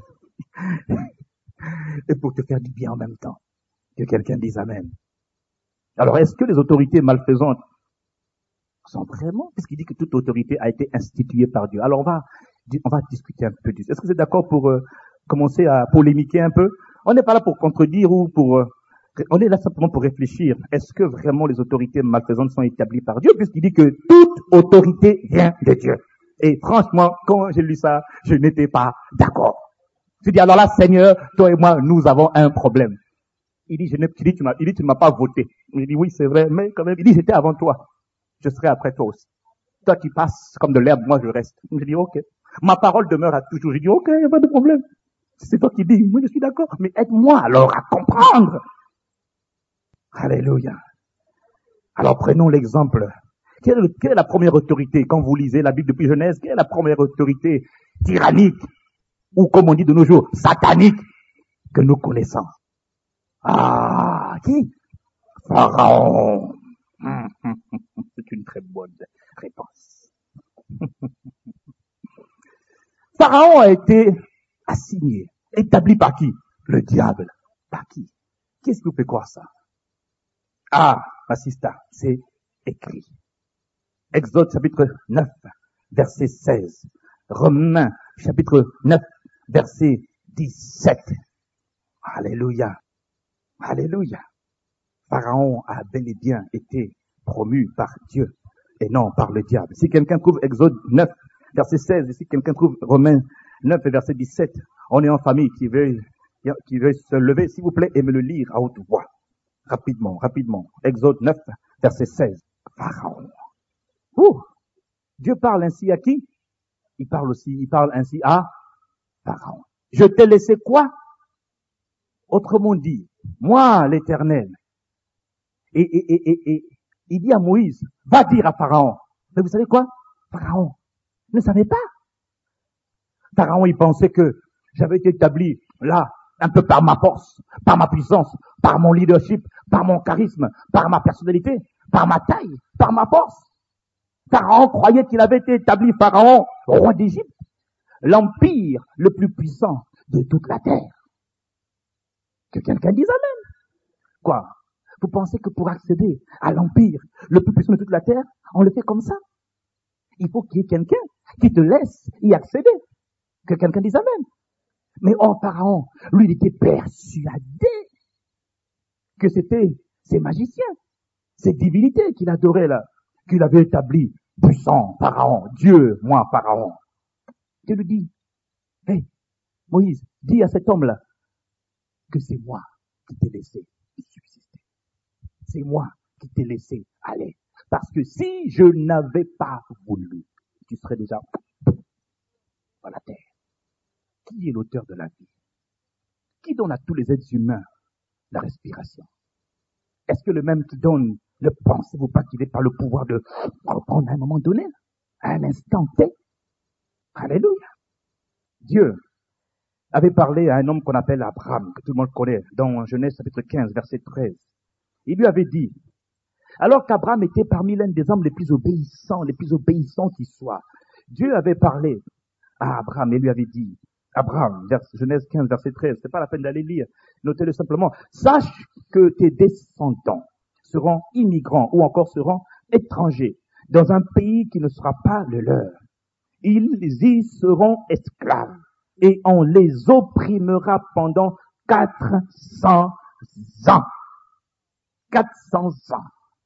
et pour te faire du bien en même temps. Que quelqu'un dise amen. Alors, est-ce que les autorités malfaisantes sont vraiment, puisqu'il dit que toute autorité a été instituée par Dieu. Alors on va, on va discuter un peu. Est-ce que vous êtes d'accord pour euh, commencer à polémiquer un peu? On n'est pas là pour contredire ou pour, euh, on est là simplement pour réfléchir. Est-ce que vraiment les autorités malfaisantes sont établies par Dieu? Puisqu'il dit que toute autorité vient de Dieu. Et franchement, quand j'ai lu ça, je n'étais pas d'accord. Je dis alors là, Seigneur, toi et moi, nous avons un problème. Il dit, je n'ai, il dit, tu m'as, il dit, tu ne m'as pas voté. Je dis, oui, c'est vrai, mais quand même, il dit, j'étais avant toi. Je serai après toi aussi. Toi, tu passes comme de l'herbe, moi, je reste. Je dis, ok. Ma parole demeure à toujours. Je dis, ok, il n'y a pas de problème. C'est toi qui dis. Moi, je suis d'accord. Mais aide-moi alors à comprendre. Alléluia. Alors, prenons l'exemple. Quelle est, quelle est la première autorité, quand vous lisez la Bible depuis Genèse, quelle est la première autorité tyrannique, ou comme on dit de nos jours, satanique, que nous connaissons? Ah, qui? Pharaon. C'est une très bonne réponse. Pharaon a été assigné, établi par qui? Le diable. Par qui? Qu'est-ce qui vous fait croire ça? Ah, assista, c'est écrit. Exode chapitre neuf, verset seize. Romains chapitre neuf, verset dix-sept. Alléluia. Alléluia. Pharaon a bel et bien été promu par Dieu et non par le diable. Si quelqu'un trouve Exode neuf, verset seize, et si quelqu'un trouve Romains neuf, verset dix-sept, on est en famille qui veut, qui veut se lever, s'il vous plaît, et me le lire à haute voix. Rapidement, rapidement. Exode neuf, verset seize. Pharaon. Ouh. Dieu parle ainsi à qui? Il parle aussi, il parle ainsi à Pharaon. Je t'ai laissé quoi? Autrement dit, moi, l'Éternel. Et, et, et, et, et, il dit à Moïse, va dire à Pharaon. Mais vous savez quoi? Pharaon ne savait pas. Pharaon, il pensait que j'avais été établi là, un peu par ma force, par ma puissance, par mon leadership, par mon charisme, par ma personnalité, par ma taille, par ma force. Pharaon croyait qu'il avait été établi Pharaon, roi d'Égypte, l'empire le plus puissant de toute la terre. Que quelqu'un dise amen. Quoi? Vous pensez que pour accéder à l'empire le plus puissant de toute la terre, on le fait comme ça? Il faut qu'il y ait quelqu'un qui te laisse y accéder. Que quelqu'un dise amen. Mais oh, Pharaon, lui, il était persuadé que c'était ces magiciens, ces divinités qu'il adorait là, qu'il avait établi puissant, Pharaon, Dieu, moi, Pharaon. Dieu lui dit, hé, hey, Moïse, dis à cet homme-là que c'est moi qui t'ai laissé subsister. C'est moi qui t'ai laissé aller. Parce que si je n'avais pas voulu, tu serais déjà dans la terre. Qui est l'auteur de la vie? Qui donne à tous les êtres humains la respiration? Est-ce que le même qui donne, ne pensez-vous pas qu'il n'est pas le pouvoir de reprendre à un moment donné, à un instant T? Alléluia. Dieu avait parlé à un homme qu'on appelle Abraham, que tout le monde connaît, dans Genèse chapitre quinze, verset treize. Il lui avait dit, alors qu'Abraham était parmi l'un des hommes les plus obéissants, les plus obéissants qui soient, Dieu avait parlé à Abraham et lui avait dit, Abraham, vers, Genèse quinze, verset treize, c'est pas la peine d'aller lire, notez-le simplement, sache que tes descendants seront immigrants ou encore seront étrangers dans un pays qui ne sera pas le leur. Ils y seront esclaves et on les opprimera pendant quatre cents ans. quatre cents ans.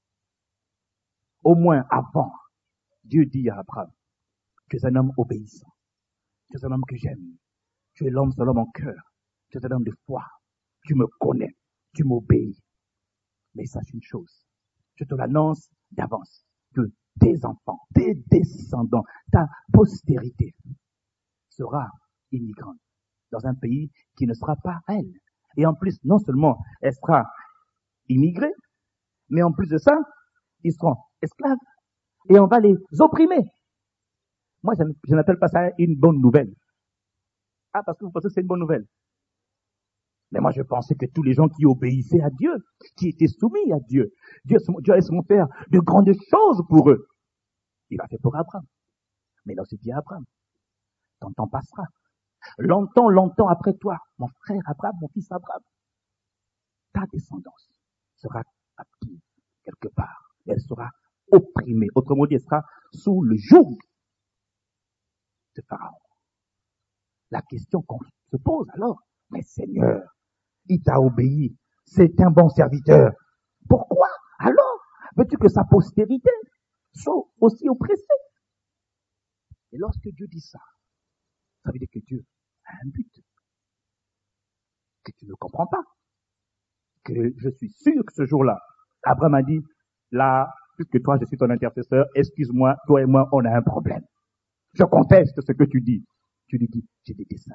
Au moins avant, Dieu dit à Abraham, tu es un homme obéissant, tu es un homme que j'aime, tu es l'homme selon mon cœur, tu es un homme de foi, tu me connais, tu m'obéis. Mais sache une chose, je te l'annonce d'avance, que tes enfants, tes descendants, ta postérité sera immigrante dans un pays qui ne sera pas elle. Et en plus, non seulement elle sera immigrée, mais en plus de ça, ils seront esclaves et on va les opprimer. Moi, je n'appelle pas ça une bonne nouvelle. Ah, parce que vous pensez que c'est une bonne nouvelle. Mais moi, je pensais que tous les gens qui obéissaient à Dieu, qui étaient soumis à Dieu, Dieu, Dieu allait se faire de grandes choses pour eux. Il a fait pour Abraham. Mais là, c'est dit à Abraham, ton temps passera. Longtemps, longtemps après toi, mon frère Abraham, mon fils Abraham, ta descendance sera active quelque part. Elle sera opprimée. Autrement dit, elle sera sous le joug de Pharaon. La question qu'on se pose alors, mais Seigneur, il t'a obéi, c'est un bon serviteur. Pourquoi alors veux-tu que sa postérité soit aussi oppressée? Et lorsque Dieu dit ça, ça veut dire que Dieu a un but que tu ne comprends pas. Que je suis sûr que ce jour-là, Abraham a dit, là, puisque toi je suis ton intercesseur, excuse-moi, toi et moi on a un problème. Je conteste ce que tu dis. Tu lui dis, j'ai des desseins.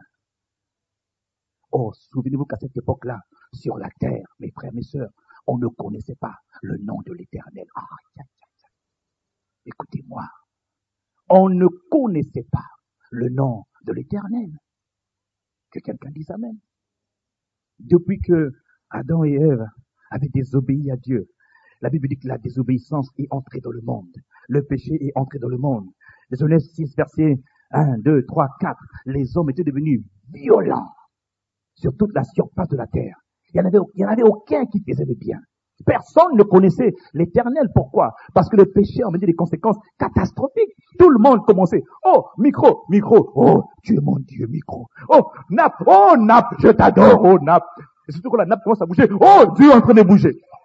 Oh, souvenez-vous qu'à cette époque-là, sur la terre, mes frères, mes sœurs, on ne connaissait pas le nom de l'Éternel. Ah, ya, ya, ya. Écoutez-moi, on ne connaissait pas le nom de l'Éternel. Que quelqu'un dise amen. Depuis que Adam et Ève avaient désobéi à Dieu, la Bible dit que la désobéissance est entrée dans le monde. Le péché est entré dans le monde. Genèse six, versets un, deux, trois, quatre. Les hommes étaient devenus violents sur toute la surface de la terre. Il n'y en avait, il y en avait aucun qui faisait le bien. Personne ne connaissait l'Éternel. Pourquoi? Parce que le péché a mené des conséquences catastrophiques. Tout le monde commençait. Oh, micro, micro. Oh, tu es mon Dieu, micro. Oh, nappe. Oh, nappe, je t'adore. Oh, nappe. Et surtout quand la nappe commence à bouger. Oh, Dieu est en train de bouger. Non, voyons,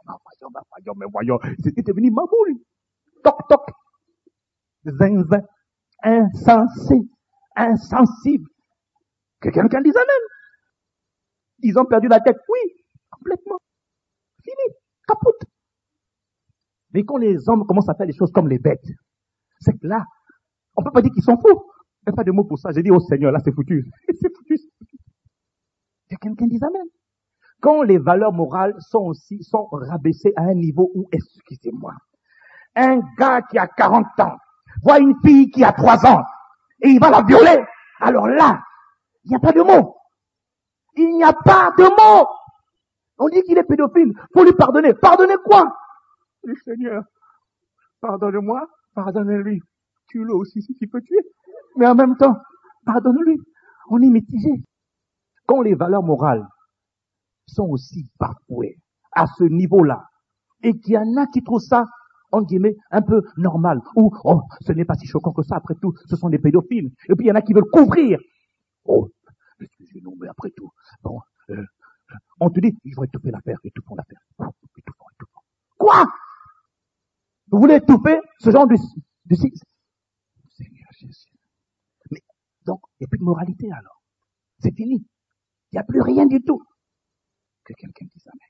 bah, voyons, mais voyons, c'était devenu maboule. Toc, toc. Zinzin. Insensé. Insensible. Que quelqu'un dise amen. Ils ont perdu la tête. Oui, complètement. Fini. Capote. Mais quand les hommes commencent à faire les choses comme les bêtes, c'est que là, on peut pas dire qu'ils sont fous. Il n'y a pas de mots pour ça. J'ai dit, oh Seigneur, là c'est foutu. C'est foutu. Que quelqu'un dise amen. Quand les valeurs morales sont aussi, sont rabaissées à un niveau où, excusez-moi, un gars qui a quarante ans voit une fille qui a trois ans et il va la violer. Alors là, il n'y a pas de mots. Il n'y a pas de mots. On dit qu'il est pédophile. Faut lui pardonner. Pardonner quoi? Le Seigneur, pardonne-moi, pardonne-lui. Tue-le aussi si tu peux tuer. Mais en même temps, pardonne-lui. On est mitigé. Quand les valeurs morales sont aussi bafouées à ce niveau-là, et qu'il y en a qui trouvent ça, en guillemets, un peu normal, ou, oh, ce n'est pas si choquant que ça, après tout, ce sont des pédophiles. Et puis il y en a qui veulent couvrir. Oh, excusez-nous, mais après tout, bon, euh, on te dit, ils vont étouffer l'affaire, étouffons l'affaire. Étouffons, étouffons. Quoi? Vous voulez étouffer ce genre de, de, Seigneur Jésus. Mais, donc, il n'y a plus de moralité alors. C'est fini. Il n'y a plus rien du tout. Que quelqu'un dise amen.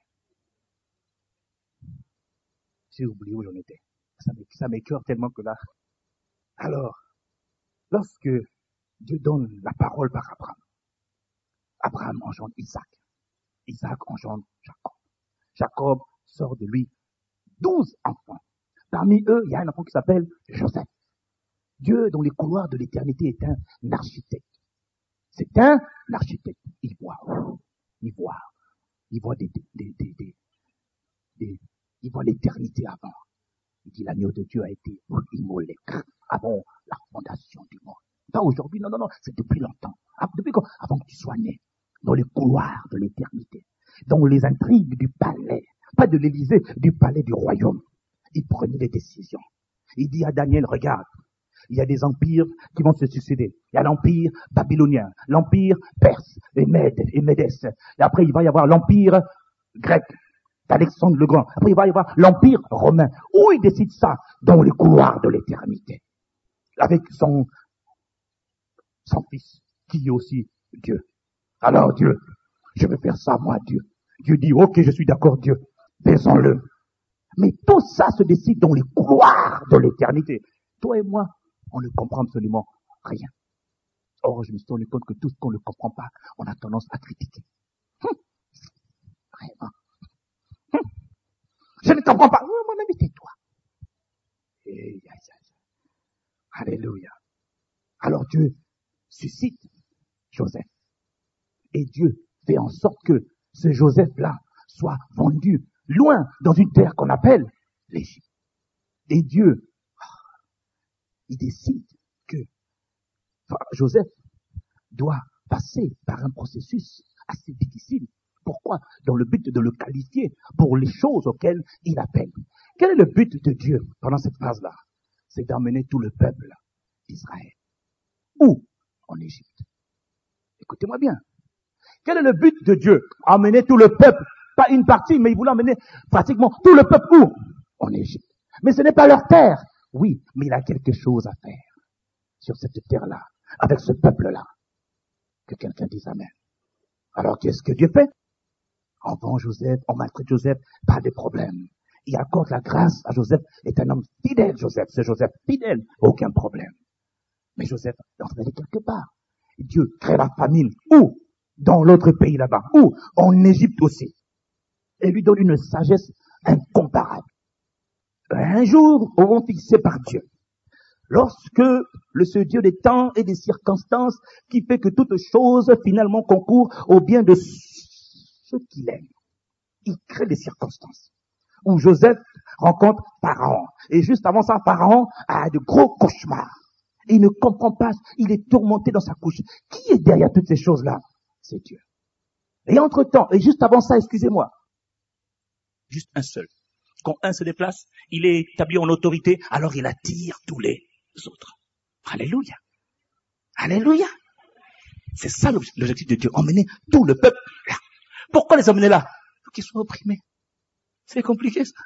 J'ai oublié où j'en étais. Ça m'écœure tellement que là. Alors, lorsque Dieu donne la parole par Abraham, Abraham engendre Isaac. Isaac engendre Jacob. Jacob sort de lui douze enfants. Parmi eux, il y a un enfant qui s'appelle Joseph. Dieu, dans les couloirs de l'éternité, est un architecte. C'est un architecte. Il voit, il voit, il voit des, des, des, des, des, des il voit l'éternité avant. Il dit l'agneau de Dieu a été immolé avant la fondation du monde. Pas aujourd'hui, non, non, non, c'est depuis longtemps. Depuis quand? Avant que tu sois né, dans les couloirs de l'éternité, dans les intrigues du palais, pas de l'Élysée, du palais du royaume. Il prenait des décisions. Il dit à Daniel, regarde, il y a des empires qui vont se succéder. Il y a l'empire babylonien, l'empire perse, et Mède, et Médès. Et après, il va y avoir l'empire grec, d'Alexandre le Grand. Après, il va y avoir l'empire romain. Où il décide ça? Dans les couloirs de l'éternité. Avec son, son fils, qui est aussi Dieu. Alors Dieu, je vais faire ça, moi, Dieu. Dieu dit, ok, je suis d'accord, Dieu. Faisons-le. Mais tout ça se décide dans les couloirs de l'éternité. Toi et moi, on ne comprend absolument rien. Or, je me suis rendu compte que tout ce qu'on ne comprend pas, on a tendance à critiquer. Hum. Vraiment. Hum. Je ne comprends pas. Oh, mon ami, tais-toi. Et, alléluia. Alors Dieu suscite Joseph. Et Dieu fait en sorte que ce Joseph-là soit vendu loin dans une terre qu'on appelle l'Égypte. Et Dieu, il décide que Joseph doit passer par un processus assez difficile. Pourquoi? Dans le but de le qualifier pour les choses auxquelles il appelle. Quel est le but de Dieu pendant cette phase-là? C'est d'emmener tout le peuple d'Israël. Où? En Égypte. Écoutez-moi bien. Quel est le but de Dieu? Emmener tout le peuple. Pas une partie, mais il voulait emmener pratiquement tout le peuple où? En Égypte. Mais ce n'est pas leur terre. Oui, mais il a quelque chose à faire sur cette terre-là, avec ce peuple-là. Que quelqu'un dise amen. Alors qu'est-ce que Dieu fait? On vend Joseph, on maltraite Joseph, pas de problème. Il accorde la grâce à Joseph, est un homme fidèle, Joseph. C'est Joseph fidèle, aucun problème. Mais Joseph est en train d'aller quelque part. Dieu crée la famine. Où? Dans l'autre pays là-bas. Où? En Égypte aussi. Et lui donne une sagesse incomparable. Un jour, au moment fixé par Dieu, lorsque le ce Dieu des temps et des circonstances qui fait que toute chose finalement concourt au bien de ceux qu'il aime, il crée des circonstances où Joseph rencontre Pharaon. Et juste avant ça, Pharaon a de gros cauchemars. Il ne comprend pas, il est tourmenté dans sa couche. Qui est derrière toutes ces choses-là? C'est Dieu. Et entre-temps, et juste avant ça, excusez-moi, juste un seul. Quand un se déplace, il est établi en autorité, alors il attire tous les autres. Alléluia. Alléluia. C'est ça l'objectif de Dieu, emmener tout le peuple là. Pourquoi les emmener là? Pour qu'ils soient opprimés. C'est compliqué ça.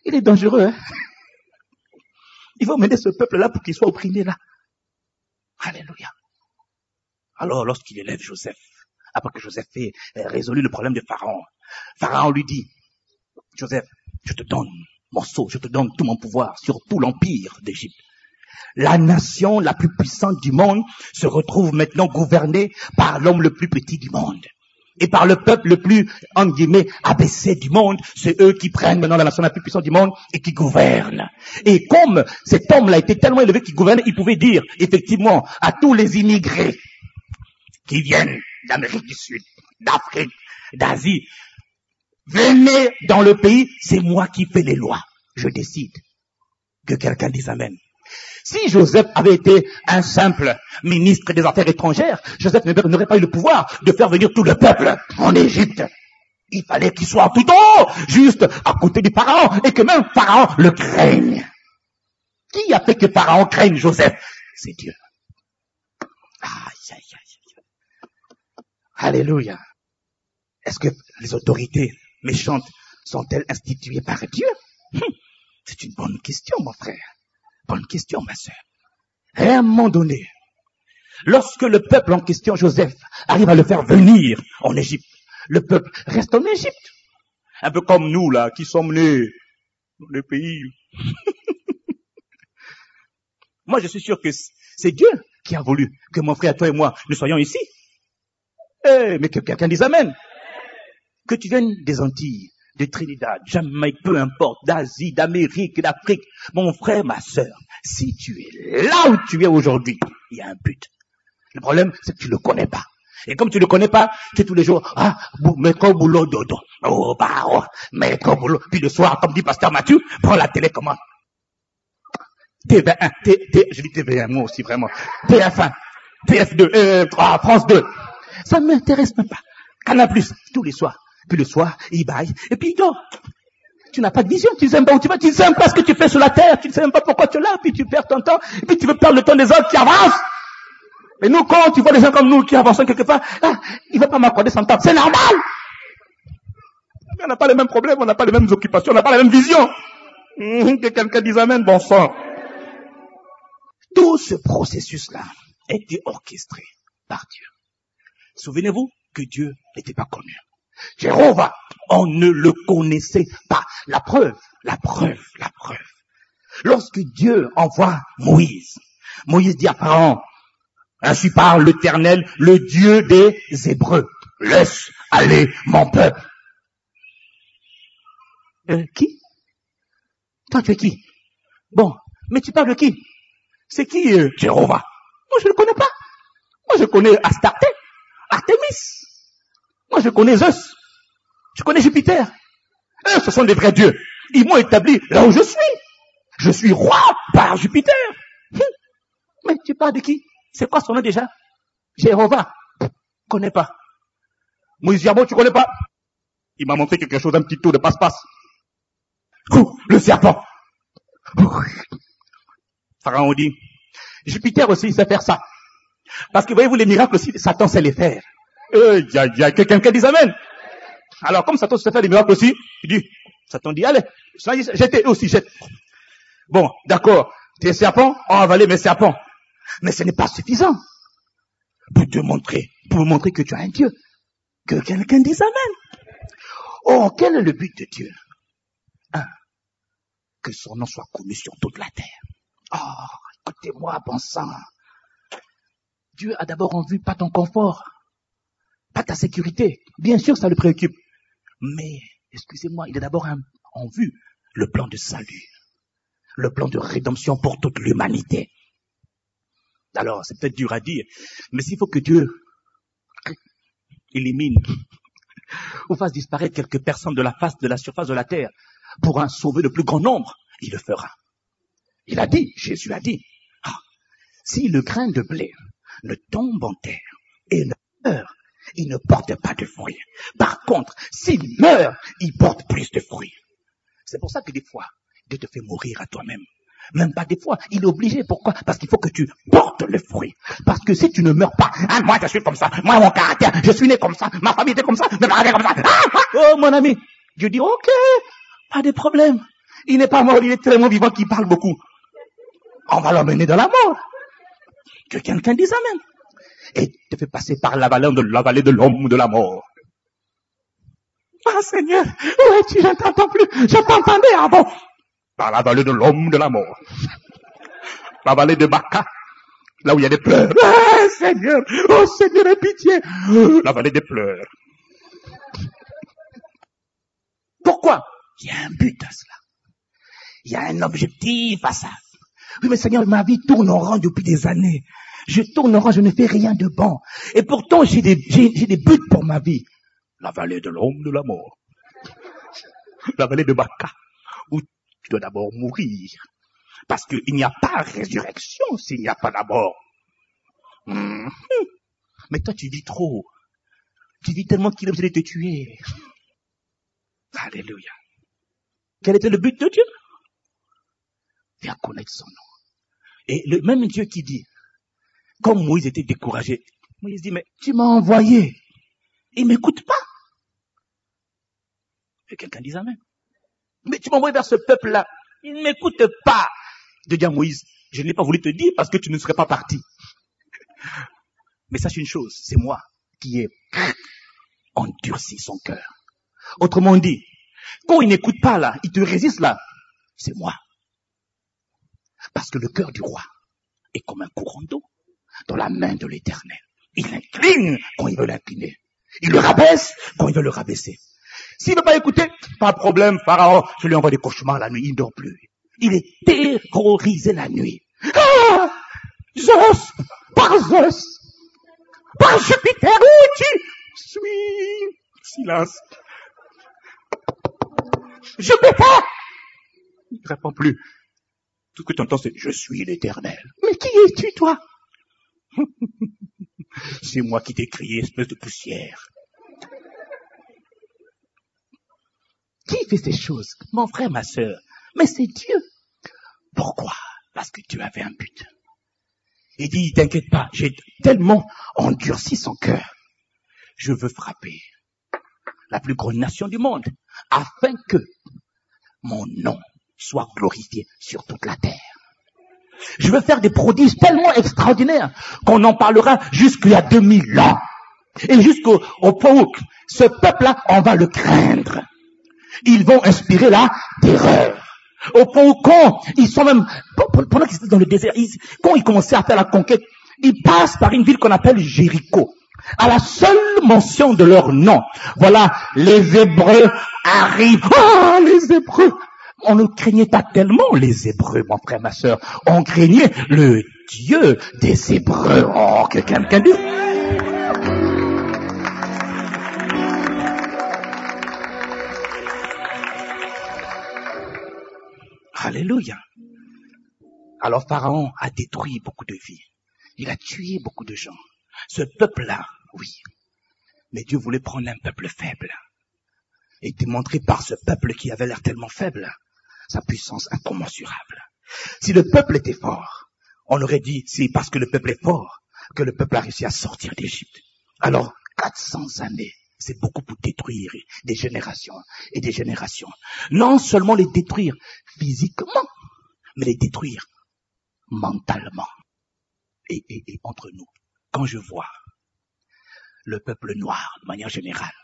Il est dangereux, hein. Il va mener ce peuple-là pour qu'il soit opprimé là. Alléluia. Alors, lorsqu'il élève Joseph, après que Joseph ait résolu le problème de Pharaon, Pharaon lui dit, Joseph, je te donne mon sceau, je te donne tout mon pouvoir sur tout l'empire d'Égypte. La nation la plus puissante du monde se retrouve maintenant gouvernée par l'homme le plus petit du monde. Et par le peuple le plus, entre guillemets, abaissé du monde. C'est eux qui prennent maintenant la nation la plus puissante du monde et qui gouvernent. Et comme cet homme-là était tellement élevé qu'il gouvernait, il pouvait dire, effectivement, à tous les immigrés qui viennent d'Amérique du Sud, d'Afrique, d'Asie, venez dans le pays, c'est moi qui fais les lois. Je décide. Que quelqu'un dise amen. Si Joseph avait été un simple ministre des Affaires étrangères, Joseph n'aurait pas eu le pouvoir de faire venir tout le peuple en Égypte. Il fallait qu'il soit tout en haut, juste à côté du Pharaon, et que même Pharaon le craigne. Qui a fait que Pharaon craigne Joseph? C'est Dieu. Aïe, aïe, aïe. Alléluia. Est-ce que les autorités méchantes sont-elles instituées par Dieu? hum, C'est une bonne question, mon frère. Bonne question, ma sœur. Et à un moment donné, lorsque le peuple en question, Joseph, arrive à le faire venir en Égypte, le peuple reste en Égypte. Un peu comme nous, là, qui sommes nés dans le pays. Moi, je suis sûr que c'est Dieu qui a voulu que mon frère, toi et moi, nous soyons ici. Eh, mais que quelqu'un dise amen. Que tu viennes des Antilles, de Trinidad, Jamaïque, peu importe, d'Asie, d'Amérique, d'Afrique. Mon frère, ma sœur, si tu es là où tu es aujourd'hui, il y a un but. Le problème, c'est que tu ne le connais pas. Et comme tu ne le connais pas, tu es tous les jours, ah, maître au boulot, dodo. Oh, bah, oh, maître au boulot. Puis le soir, comme dit Pasteur Mathieu, prends la télé, comment? T V un, T, T, je dis T V un, moi aussi, vraiment. T F un, T F deux, euh, trois, France deux. Ça ne m'intéresse même pas. Canal plus, tous les soirs. Puis le soir, il baille, et puis il dort. Tu n'as pas de vision, tu ne sais même pas où tu vas, tu ne sais même pas ce que tu fais sur la terre, tu ne sais même pas pourquoi tu es là, puis tu perds ton temps, et puis tu veux perdre le temps des autres qui avancent. Et nous, quand tu vois des gens comme nous qui avancent quelque part, ah, il ne va pas m'accorder son temps. C'est normal. On n'a pas les mêmes problèmes, on n'a pas les mêmes occupations, on n'a pas la même vision. Mmh, que quelqu'un dise amen, bon sang. Tout ce processus-là a été orchestré par Dieu. Souvenez-vous que Dieu n'était pas connu. Jéhovah, on ne le connaissait pas. La preuve, la preuve, la preuve. Lorsque Dieu envoie Moïse, Moïse dit à Pharaon, ainsi parle l'Éternel, le Dieu des Hébreux, laisse aller mon peuple. Euh, qui? Toi, tu es qui? Bon, mais tu parles de qui? C'est qui, euh, Jéhovah? Moi, je ne le connais pas. Moi, je connais Astarté, Artémis. Moi, je connais Zeus. Je connais Jupiter. Eux, ce sont des vrais dieux. Ils m'ont établi là où je suis. Je suis roi par Jupiter. Hum. Mais tu parles de qui? C'est quoi son nom déjà? Jéhovah. Je connais pas. Moïse Diabo, tu connais pas? Il m'a montré quelque chose, un petit tour de passe-passe. Ouh, le serpent. Ouh. Pharaon dit, Jupiter aussi, il sait faire ça. Parce que voyez-vous, les miracles aussi, Satan sait les faire. Il y a, y a quelqu'un qui dit amen. Alors, comme Satan sait faire des miracles aussi, il dit, Satan dit, allez, jetez eux aussi, jette. Bon, d'accord, tes serpents ont avalé mes serpents. Mais ce n'est pas suffisant. Pour te montrer, pour montrer que tu as un Dieu. Que quelqu'un dise amen. Oh, quel est le but de Dieu? Un, que son nom soit connu sur toute la terre. Oh, écoutez-moi, bon sang. Dieu a d'abord en vue pas ton confort, pas ta sécurité. Bien sûr, ça le préoccupe. Mais, excusez-moi, il a d'abord en vue le plan de salut, le plan de rédemption pour toute l'humanité. Alors, c'est peut-être dur à dire, mais s'il faut que Dieu élimine ou fasse disparaître quelques personnes de la face, de la surface de la terre pour en sauver le plus grand nombre, il le fera. Il a dit, Jésus a dit, ah, si le grain de blé ne tombe en terre et ne meurt, il ne porte pas de fruits. Par contre, s'il meurt, il porte plus de fruits. C'est pour ça que des fois, Dieu te fait mourir à toi-même. Même pas des fois, il est obligé. Pourquoi? Parce qu'il faut que tu portes le fruit. Parce que si tu ne meurs pas, hein, moi je suis comme ça, moi mon caractère, je suis né comme ça, ma famille était comme ça, mes parents étaient comme ça. Ah, ah, oh mon ami, Dieu dit, ok, pas de problème. Il n'est pas mort, il est tellement vivant qu'il parle beaucoup. On va l'emmener dans la mort. Que quelqu'un dise amen. Et te fait passer par la vallée de la vallée de l'homme de la mort. Ah Seigneur, où es-tu? Je ne t'entends plus. Je t'entendais avant. Par la vallée de l'homme de la mort. La vallée de Baca. Là où il y a des pleurs. Ah Seigneur, oh Seigneur, aie pitié. La vallée des pleurs. Pourquoi? Il y a un but à cela. Il y a un objectif à ça. Oui, mais Seigneur, ma vie tourne en rond depuis des années. Je tourne en rond, je ne fais rien de bon. Et pourtant, j'ai des, j'ai, j'ai des buts pour ma vie. La vallée de l'homme de la mort. La vallée de Baca, où tu dois d'abord mourir. Parce qu'il n'y a pas résurrection s'il n'y a pas d'abord. Mmh. Mais toi, tu vis trop. Tu vis tellement qu'il a besoin de te tuer. Alléluia. Quel était le but de Dieu? Faire connaître son nom. Et le même Dieu qui dit, comme Moïse était découragé, Moïse dit, mais tu m'as envoyé. Il m'écoute pas. Et quelqu'un dit amen. Mais tu m'as envoyé vers ce peuple-là. Il ne m'écoute pas. De dire à Moïse, je n'ai pas voulu te dire parce que tu ne serais pas parti. Mais sache une chose, c'est moi qui ai endurci son cœur. Autrement dit, quand il n'écoute pas là, il te résiste là, c'est moi. Parce que le cœur du roi est comme un courant d'eau dans la main de l'Éternel. Il l'incline quand il veut l'incliner. Il le rabaisse quand il veut le rabaisser. S'il ne veut pas écouter, pas de problème, Pharaon, je lui envoie des cauchemars la nuit, il ne dort plus. Il est terrorisé la nuit. Ah! Zeus! Par Zeus! Par Jupiter! Où tu suis? Silence. Je peux pas! Il ne répond plus. Tout ce que tu entends, c'est « Je suis l'Éternel ». Mais qui es-tu, toi? C'est moi qui t'ai crié, espèce de poussière. Qui fait ces choses? Mon frère, ma sœur. Mais c'est Dieu. Pourquoi? Parce que Dieu avait un but. Il dit, t'inquiète pas, j'ai tellement endurci son cœur. Je veux frapper la plus grande nation du monde, afin que mon nom soit glorifié sur toute la terre. Je veux faire des prodiges tellement extraordinaires qu'on en parlera jusqu'il y a deux mille ans. Et jusqu'au au point où ce peuple-là, on va le craindre. Ils vont inspirer la terreur. Au point où quand ils sont même, pendant qu'ils étaient dans le désert, ils, quand ils commençaient à faire la conquête, ils passent par une ville qu'on appelle Jéricho. À la seule mention de leur nom, voilà, les Hébreux arrivent. Ah, les Hébreux! On ne craignait pas tellement les Hébreux, mon frère, ma sœur. On craignait le Dieu des Hébreux. Oh, que quelqu'un dit. Alléluia. Alors Pharaon a détruit beaucoup de vies. Il a tué beaucoup de gens. Ce peuple-là, oui. Mais Dieu voulait prendre un peuple faible et démontrer par ce peuple qui avait l'air tellement faible sa puissance incommensurable. Si le peuple était fort, on aurait dit, c'est parce que le peuple est fort que le peuple a réussi à sortir d'Égypte. Alors, quatre cents années, c'est beaucoup pour détruire des générations et des générations. Non seulement les détruire physiquement, mais les détruire mentalement. Et, et, et entre nous, quand je vois le peuple noir de manière générale,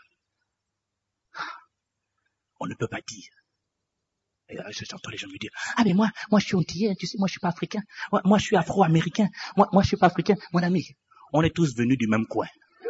on ne peut pas dire. Et là, j'entends les gens me dire, ah mais moi, moi je suis antillais, tu sais, moi je suis pas africain, moi, moi je suis afro-américain, moi, moi je suis pas africain. Mon ami, on est tous venus du même coin.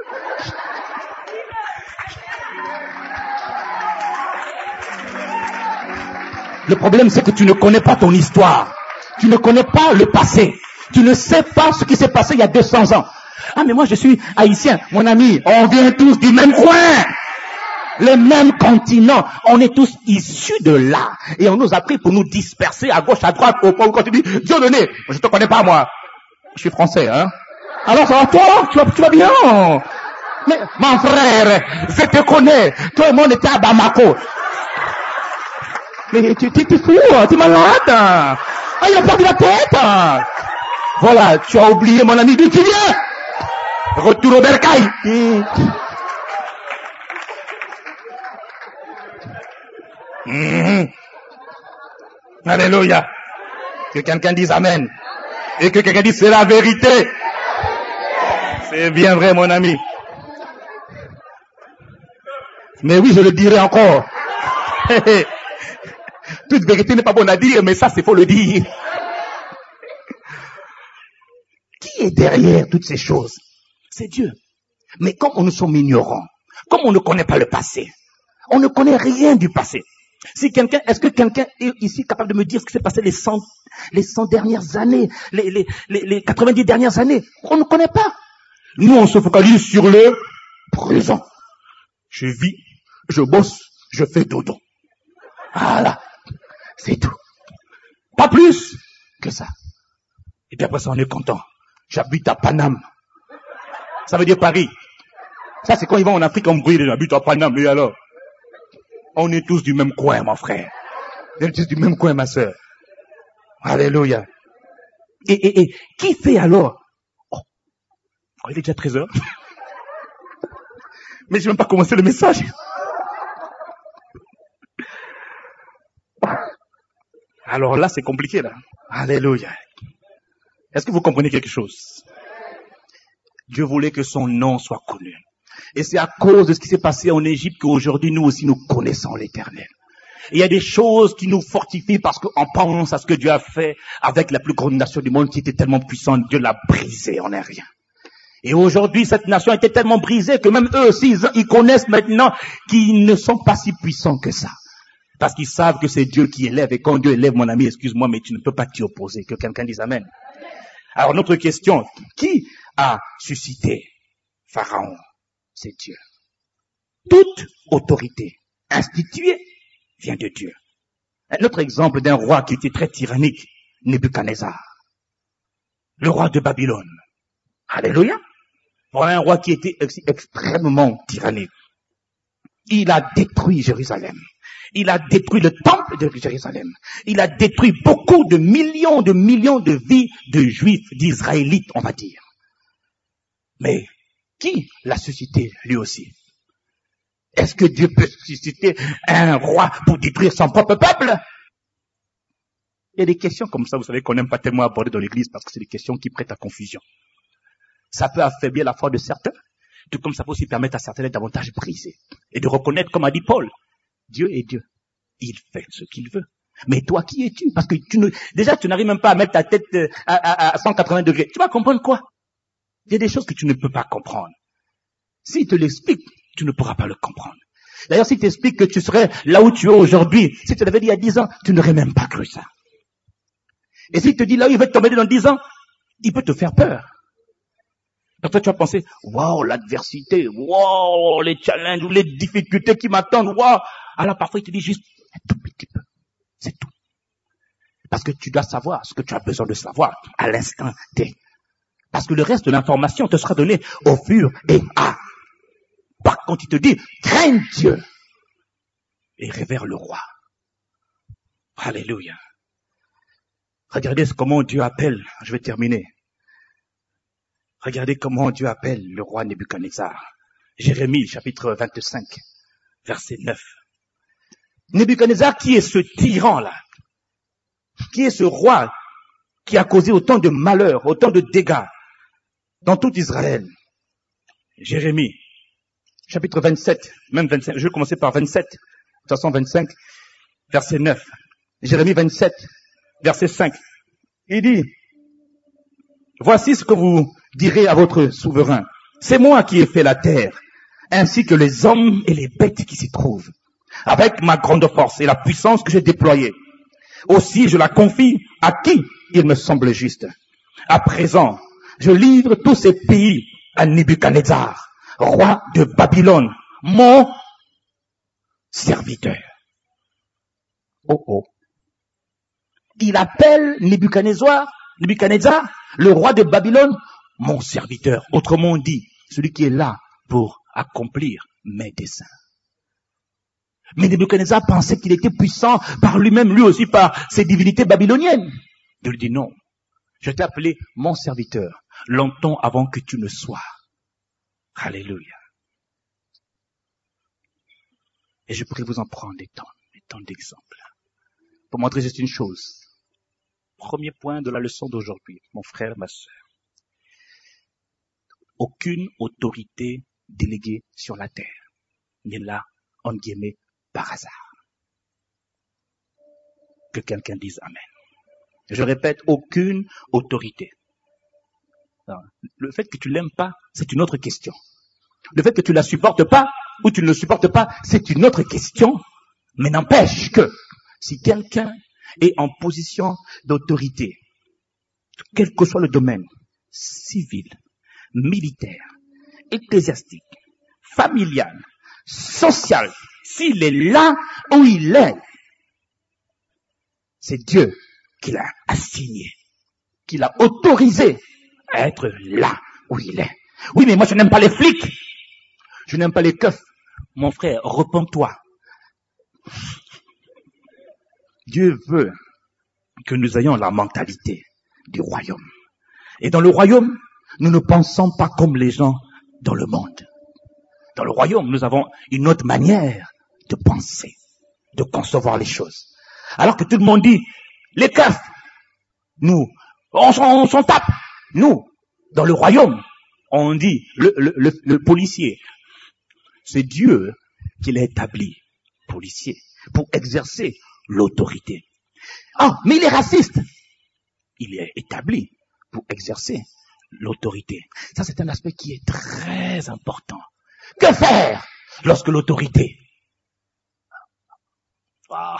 Le problème, c'est que tu ne connais pas ton histoire. Tu ne connais pas le passé. Tu ne sais pas ce qui s'est passé il y a deux cents ans. Ah, mais moi, je suis haïtien. Mon ami, on vient tous du même coin. Les mêmes continents. On est tous issus de là. Et on nous a pris pour nous disperser à gauche, à droite, au point où quand tu dis, Dieu donné, je te connais pas, moi. Je suis français, hein. Alors, ça va, toi, tu vas, tu vas bien. Mais, mon frère, je te connais. Tout le monde était à Bamako. Mais tu, tu, tu es fou, tu es malade. Ah, il a perdu la tête. Voilà, tu as oublié mon ami, d'où tu viens. Retour au bercail. Mmh. Mmh. Alléluia. Que quelqu'un dise Amen. Et que quelqu'un dise c'est la vérité. C'est bien vrai, mon ami. Mais oui, je le dirai encore. Toute vérité n'est pas bonne à dire, mais ça, c'est faut le dire. Qui est derrière toutes ces choses? C'est Dieu. Mais comme nous sommes ignorants, comme on ne connaît pas le passé, on ne connaît rien du passé. Si quelqu'un, est-ce que quelqu'un est ici capable de me dire ce qui s'est passé les cent, les cent dernières années, les, les, les, les quatre-vingt-dix dernières années? On ne connaît pas. Nous, on se focalise sur le présent. Je vis, je bosse, je fais dodo. Voilà. C'est tout. Pas plus que ça. Et puis après ça, on est content. J'habite à Paname. Ça veut dire Paris. Ça, c'est quand ils vont en Afrique, on me brille, j'habite à Paname. Et alors? On est tous du même coin, mon frère. On est tous du même coin, ma sœur. Alléluia. Et, et, et, qui fait alors? Oh, il est déjà treize heures. Mais je n'ai même pas commencé le message. Alors là, c'est compliqué, là. Alléluia. Est-ce que vous comprenez quelque chose? Dieu voulait que son nom soit connu. Et c'est à cause de ce qui s'est passé en Égypte qu'aujourd'hui, nous aussi, nous connaissons l'Éternel. Et il y a des choses qui nous fortifient parce qu'on pense à ce que Dieu a fait avec la plus grande nation du monde qui était tellement puissante. Dieu l'a brisée en un rien. Et aujourd'hui, cette nation était tellement brisée que même eux aussi, ils, ils connaissent maintenant qu'ils ne sont pas si puissants que ça. Parce qu'ils savent que c'est Dieu qui élève. Et quand Dieu élève, mon ami, excuse-moi, mais tu ne peux pas t'y opposer. Que quelqu'un dise Amen. Alors, notre question, qui a suscité Pharaon? C'est Dieu. Toute autorité instituée vient de Dieu. Un autre exemple d'un roi qui était très tyrannique, Nebuchadnezzar. Le roi de Babylone. Alléluia. Voilà un roi qui était ex- extrêmement tyrannique. Il a détruit Jérusalem. Il a détruit le temple de Jérusalem. Il a détruit beaucoup de millions de millions de vies de juifs, d'israélites, on va dire. Mais qui l'a suscité lui aussi? Est-ce que Dieu peut susciter un roi pour détruire son propre peuple? Il y a des questions comme ça, vous savez, qu'on n'aime pas tellement aborder dans l'église parce que c'est des questions qui prêtent à confusion. Ça peut affaiblir la foi de certains, tout comme ça peut aussi permettre à certains d'être davantage brisés. Et de reconnaître, comme a dit Paul, Dieu est Dieu. Il fait ce qu'il veut. Mais toi, qui es-tu? Parce que tu ne, déjà, tu n'arrives même pas à mettre ta tête à, à, à cent quatre-vingts degrés. Tu vas comprendre quoi? Il y a des choses que tu ne peux pas comprendre. S'il te l'explique, tu ne pourras pas le comprendre. D'ailleurs, s'il t'explique que tu serais là où tu es aujourd'hui, si tu l'avais dit il y a dix ans, tu n'aurais même pas cru ça. Et s'il te dit là où il va te tomber dans dix ans, il peut te faire peur. Donc toi, tu vas penser, waouh, l'adversité, waouh, les challenges ou les difficultés qui m'attendent, waouh. Alors parfois, il te dit juste un tout petit peu. C'est tout. Parce que tu dois savoir ce que tu as besoin de savoir à l'instant T. Parce que le reste de l'information te sera donné au fur et à. Par contre, il te dit, crains Dieu et révère le roi. Alléluia. Regardez comment Dieu appelle, je vais terminer. Regardez comment Dieu appelle le roi Nebuchadnezzar. Jérémie, chapitre vingt-cinq, verset neuf. Nebuchadnezzar, qui est ce tyran-là? Qui est ce roi qui a causé autant de malheurs, autant de dégâts dans tout Israël? Jérémie, chapitre vingt-sept, même vingt-cinq, je vais commencer par vingt-sept, de toute façon vingt-cinq, verset neuf. Jérémie vingt-sept, verset cinq. Il dit, voici ce que vous direz à votre souverain. C'est moi qui ai fait la terre, ainsi que les hommes et les bêtes qui s'y trouvent, avec ma grande force et la puissance que j'ai déployée. Aussi, je la confie à qui il me semble juste. À présent, je livre tous ces pays à Nebuchadnezzar, roi de Babylone, mon serviteur. Oh oh. Il appelle Nebuchadnezzar, Nebuchadnezzar, le roi de Babylone, mon serviteur. Autrement dit, celui qui est là pour accomplir mes desseins. Mais Nebuchadnezzar pensait qu'il était puissant par lui-même, lui aussi par ses divinités babyloniennes. Dieu lui dit non. Je t'ai appelé mon serviteur longtemps avant que tu ne sois. Alléluia. Et je pourrais vous en prendre des temps, des temps d'exemples. pour montrer juste une chose. Premier point de la leçon d'aujourd'hui, mon frère, ma sœur. Aucune autorité déléguée sur la terre n'est là, en guillemets, par hasard. Que quelqu'un dise Amen. Je répète, aucune autorité. Alors, le fait que tu l'aimes pas, c'est une autre question. Le fait que tu la supportes pas, ou tu ne le supportes pas, c'est une autre question. Mais n'empêche que, si quelqu'un est en position d'autorité, quel que soit le domaine, civil, militaire, ecclésiastique, familial, social, s'il est là où il est, c'est Dieu qui l'a assigné, qui l'a autorisé à être là où il est. Oui, mais moi je n'aime pas les flics, je n'aime pas les keufs. Mon frère, repens-toi. Dieu veut que nous ayons la mentalité du royaume. Et dans le royaume, nous ne pensons pas comme les gens dans le monde. Dans le royaume, nous avons une autre manière de penser, de concevoir les choses. Alors que tout le monde dit, les keufs, nous, on s'en, on s'en tape. Nous, dans le royaume, on dit, le, le, le, le policier, c'est Dieu qui l'a établi, policier, pour exercer l'autorité. Ah, mais il est raciste. Il est établi pour exercer l'autorité. Ça, c'est un aspect qui est très important. Que faire lorsque l'autorité ah,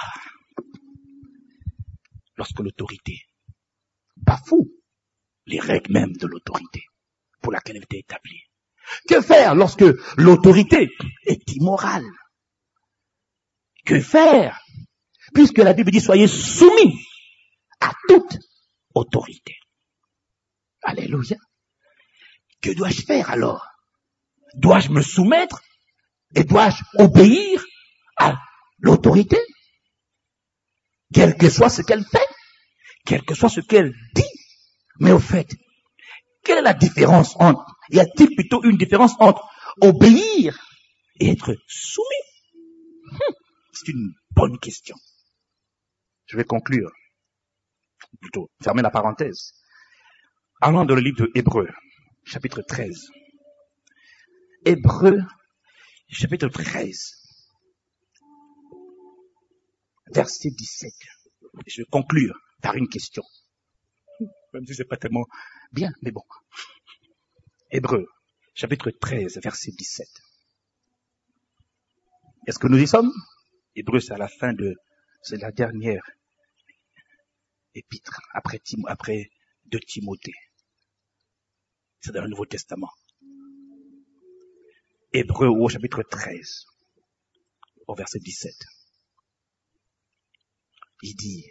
lorsque l'autorité bafoue les règles même de l'autorité pour laquelle elle était établie? Que faire lorsque l'autorité est immorale? Que faire puisque la Bible dit soyez soumis à toute autorité? Alléluia. Que dois-je faire alors? Dois-je me soumettre et dois-je obéir à l'autorité? Quel que soit ce qu'elle fait, quel que soit ce qu'elle dit. Mais au fait, quelle est la différence entre, y a-t-il plutôt une différence entre obéir et être soumis? hum, C'est une bonne question. Je vais conclure, plutôt fermer la parenthèse. Allons dans le livre de Hébreux, chapitre treize. Hébreux, chapitre treize, verset dix-sept. Je vais conclure par une question. Même si c'est pas tellement bien, mais bon. Hébreux, chapitre treize, verset dix-sept. Est-ce que nous y sommes? Hébreux, c'est à la fin de, c'est la dernière épître, après, Tim, après de Timothée. C'est dans le Nouveau Testament. Hébreux au chapitre treize, au verset dix-sept. Il dit,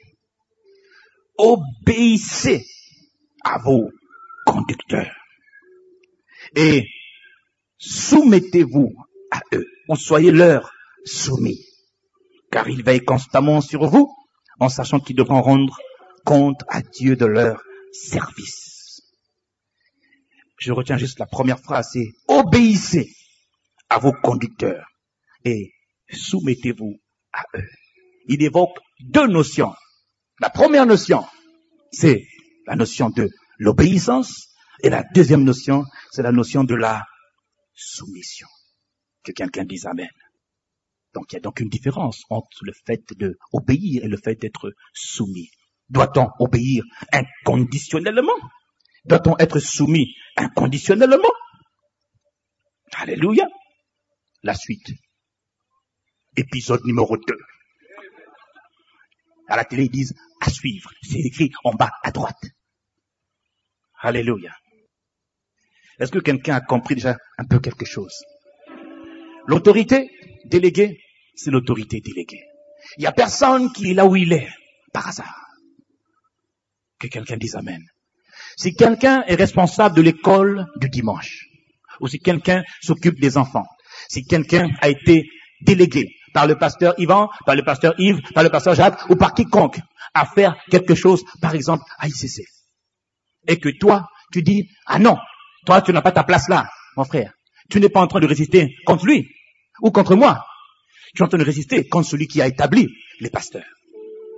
obéissez à vos conducteurs et soumettez-vous à eux, ou soyez leur soumis, car ils veillent constamment sur vous, en sachant qu'ils devront rendre compte à Dieu de leur service. Je retiens juste la première phrase, c'est obéissez à vos conducteurs et soumettez-vous à eux. Il évoque deux notions. La première notion, c'est la notion de l'obéissance, et la deuxième notion, c'est la notion de la soumission. Que quelqu'un dise Amen. Donc il y a donc une différence entre le fait d'obéir et le fait d'être soumis. Doit-on obéir inconditionnellement? Doit-on être soumis inconditionnellement? Alléluia. La suite. Épisode numéro deux. À la télé, ils disent à suivre. C'est écrit en bas à droite. Alléluia. Est-ce que quelqu'un a compris déjà un peu quelque chose? L'autorité déléguée, c'est l'autorité déléguée. Il n'y a personne qui est là où il est, par hasard. Que quelqu'un dise Amen. Si quelqu'un est responsable de l'école du dimanche, ou si quelqu'un s'occupe des enfants, si quelqu'un a été délégué par le pasteur Yvan, par le pasteur Yves, par le pasteur Jacques, ou par quiconque, à faire quelque chose, par exemple, à I C C. Et que toi, tu dis, ah non, toi, tu n'as pas ta place là, mon frère. Tu n'es pas en train de résister contre lui, ou contre moi. Tu es en train de résister contre celui qui a établi les pasteurs.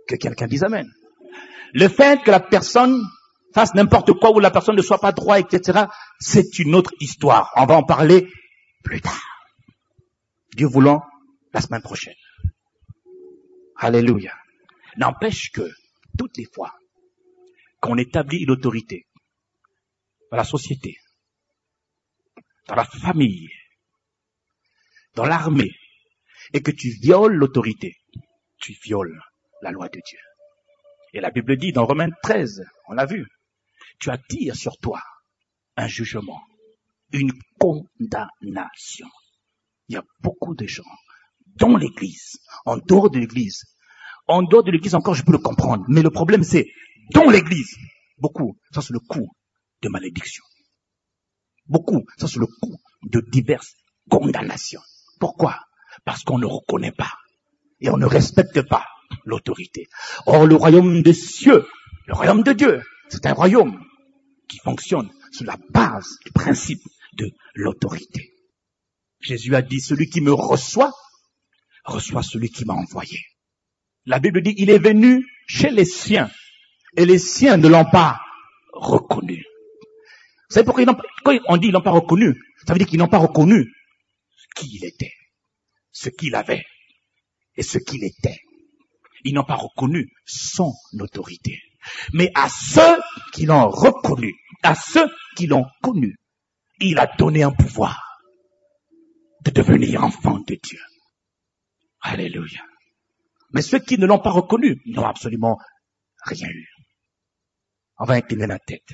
Que quelqu'un dise amen. Le fait que la personne fasse n'importe quoi ou la personne ne soit pas droit, et cetera, c'est une autre histoire. On va en parler plus tard. Dieu voulant, la semaine prochaine. Alléluia. N'empêche que, toutes les fois qu'on établit une autorité dans la société, dans la famille, dans l'armée, et que tu violes l'autorité, tu violes la loi de Dieu. Et la Bible dit dans Romains treize, on l'a vu, tu attires sur toi un jugement, une condamnation. Il y a beaucoup de gens dans l'église, en dehors de l'église. En dehors de l'église encore, je peux le comprendre. Mais le problème, c'est dans l'église. Beaucoup, ça c'est le coup de malédiction. Beaucoup, ça c'est le coup de diverses condamnations. Pourquoi? Parce qu'on ne reconnaît pas et on ne respecte pas l'autorité. Or, le royaume des cieux, le royaume de Dieu, c'est un royaume qui fonctionne sur la base du principe de l'autorité. Jésus a dit, celui qui me reçoit, reçoit celui qui m'a envoyé. La Bible dit, il est venu chez les siens, et les siens ne l'ont pas reconnu. Vous savez pourquoi ils n'ont pas, quand on dit ils n'ont pas reconnu, ça veut dire qu'ils n'ont pas reconnu qui il était, ce qu'il avait, et ce qu'il était. Ils n'ont pas reconnu son autorité. Mais à ceux qui l'ont reconnu, à ceux qui l'ont connu, il a donné un pouvoir de devenir enfant de Dieu. Alléluia. Mais ceux qui ne l'ont pas reconnu n'ont absolument rien eu. On va incliner la tête.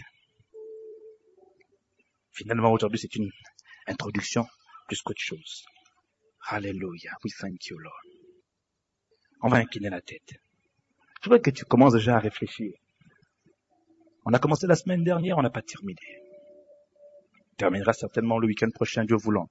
Finalement, aujourd'hui, c'est une introduction plus qu'autre chose. Alléluia. We thank you, Lord. On va incliner la tête. Je voudrais que tu commences déjà à réfléchir. On a commencé la semaine dernière, on n'a pas terminé. On terminera certainement le week-end prochain, Dieu voulant.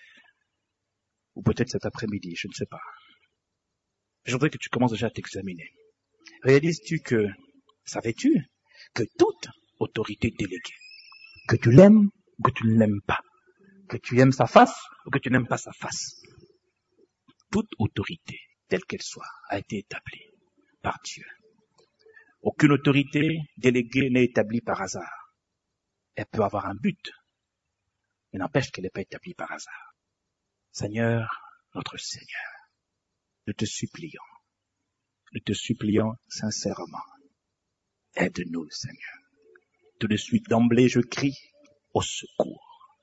Ou peut-être cet après-midi, je ne sais pas. Je voudrais que tu commences déjà à t'examiner. Réalises-tu que, savais-tu, que toute autorité déléguée, que tu l'aimes ou que tu ne l'aimes pas, que tu aimes sa face ou que tu n'aimes pas sa face, toute autorité, telle qu'elle soit, a été établie par Dieu. Aucune autorité déléguée n'est établie par hasard. Elle peut avoir un but, mais n'empêche qu'elle n'est pas établie par hasard. Seigneur, notre Seigneur, nous te supplions, nous te supplions sincèrement, aide-nous, Seigneur. Tout de suite, d'emblée, je crie au secours.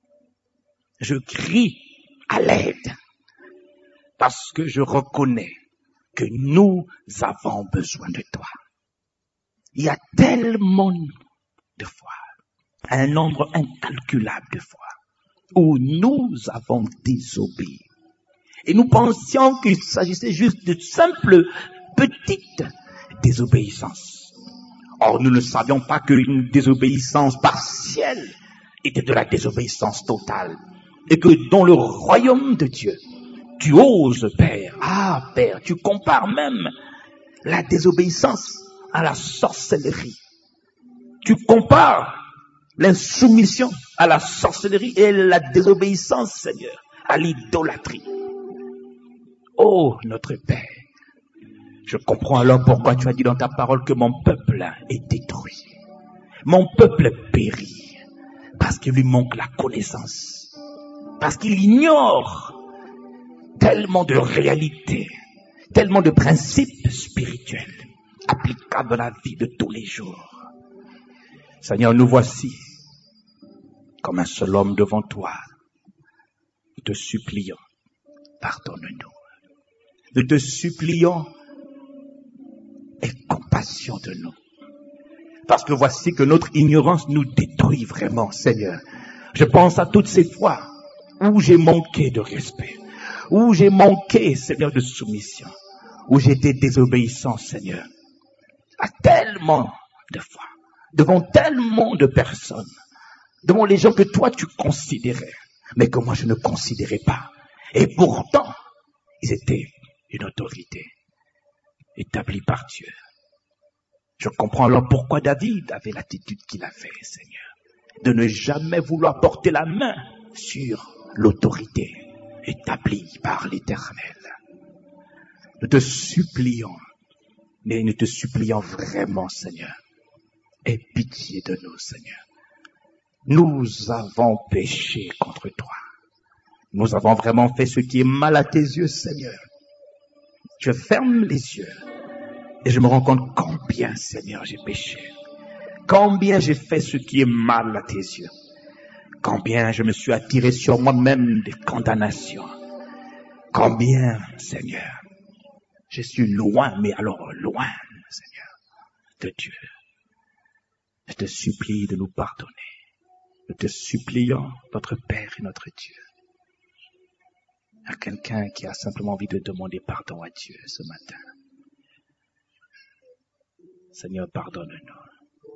Je crie à l'aide, parce que je reconnais que nous avons besoin de toi. Il y a tellement de fois, un nombre incalculable de fois, où nous avons désobéi. Et nous pensions qu'il s'agissait juste de simples, petites désobéissances. Or, nous ne savions pas qu'une désobéissance partielle était de la désobéissance totale. Et que dans le royaume de Dieu, tu oses, Père, ah, Père, tu compares même la désobéissance à la sorcellerie. Tu compares l'insoumission à la sorcellerie et la désobéissance, Seigneur, à l'idolâtrie. Oh, notre Père, je comprends alors pourquoi tu as dit dans ta parole que mon peuple est détruit. Mon peuple périt parce qu'il lui manque la connaissance, parce qu'il ignore tellement de réalités, tellement de principes spirituels applicables dans la vie de tous les jours. Seigneur, nous voici comme un seul homme devant toi. Nous te supplions, pardonne-nous. Nous te supplions, aie compassion de nous. Parce que voici que notre ignorance nous détruit vraiment, Seigneur. Je pense à toutes ces fois où j'ai manqué de respect, où j'ai manqué, Seigneur, de soumission, où j'étais désobéissant, Seigneur, à tellement de fois, devant tellement de personnes, devant les gens que toi tu considérais, mais que moi je ne considérais pas. Et pourtant, ils étaient une autorité établie par Dieu. Je comprends alors pourquoi David avait l'attitude qu'il avait, Seigneur, de ne jamais vouloir porter la main sur l'autorité établie par l'Éternel. Nous te supplions, Mais nous te supplions vraiment, Seigneur, aie pitié de nous, Seigneur. Nous avons péché contre toi. Nous avons vraiment fait ce qui est mal à tes yeux, Seigneur. Je ferme les yeux et je me rends compte combien, Seigneur, j'ai péché. Combien j'ai fait ce qui est mal à tes yeux. Combien je me suis attiré sur moi-même des condamnations. Combien, Seigneur, je suis loin, mais alors loin, Seigneur, de Dieu. Je te supplie de nous pardonner. Nous te supplions, notre Père et notre Dieu. Il y a quelqu'un qui a simplement envie de demander pardon à Dieu ce matin. Seigneur, pardonne-nous.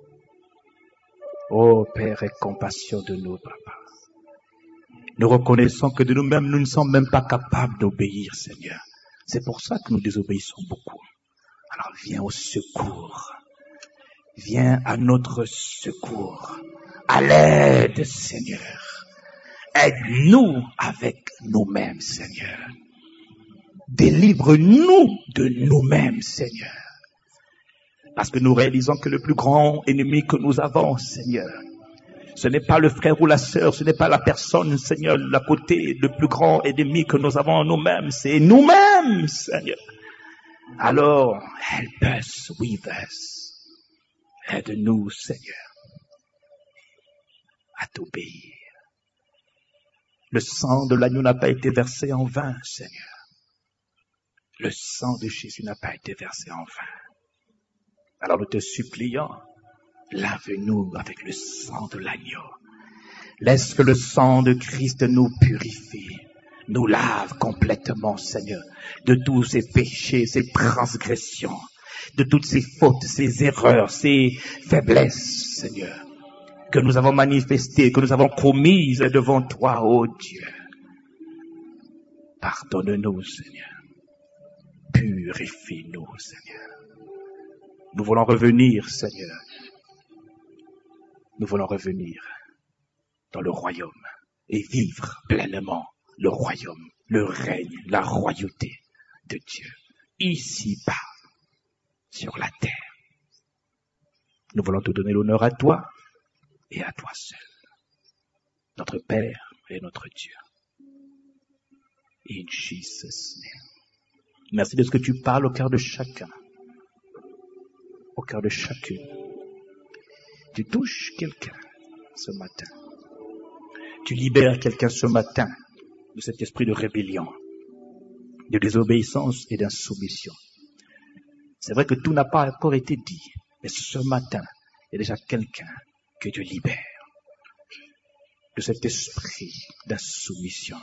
Oh Père, aie compassion de nous, Papa. Nous reconnaissons que de nous-mêmes, nous ne sommes même pas capables d'obéir, Seigneur. C'est pour ça que nous désobéissons beaucoup. Alors viens au secours. Viens à notre secours. À l'aide, Seigneur. Aide-nous avec nous-mêmes, Seigneur. Délivre-nous de nous-mêmes, Seigneur. Parce que nous réalisons que le plus grand ennemi que nous avons, Seigneur, ce n'est pas le frère ou la sœur, ce n'est pas la personne, Seigneur, à côté. Le plus grand ennemi que nous avons en nous-mêmes, c'est nous-mêmes, Seigneur. Alors, help us, with us. Aide-nous, Seigneur, à t'obéir. Le sang de l'agneau n'a pas été versé en vain, Seigneur. Le sang de Jésus n'a pas été versé en vain. Alors nous te supplions, lave-nous avec le sang de l'agneau. Laisse que le sang de Christ nous purifie, nous lave complètement, Seigneur, de tous ces péchés, ces transgressions, de toutes ces fautes, ces erreurs, ces faiblesses, Seigneur, que nous avons manifestées, que nous avons commises devant toi, ô Dieu. Pardonne-nous, Seigneur. Purifie-nous, Seigneur. Nous voulons revenir, Seigneur. Nous voulons revenir dans le royaume et vivre pleinement le royaume, le règne, la royauté de Dieu, ici-bas, sur la terre. Nous voulons te donner l'honneur à toi et à toi seul, notre Père et notre Dieu. In Jesus' name. Merci de ce que tu parles au cœur de chacun, au cœur de chacune. Tu touches quelqu'un ce matin. Tu libères quelqu'un ce matin de cet esprit de rébellion, de désobéissance et d'insoumission. C'est vrai que tout n'a pas encore été dit, mais ce matin, il y a déjà quelqu'un que Dieu libère de cet esprit d'insoumission.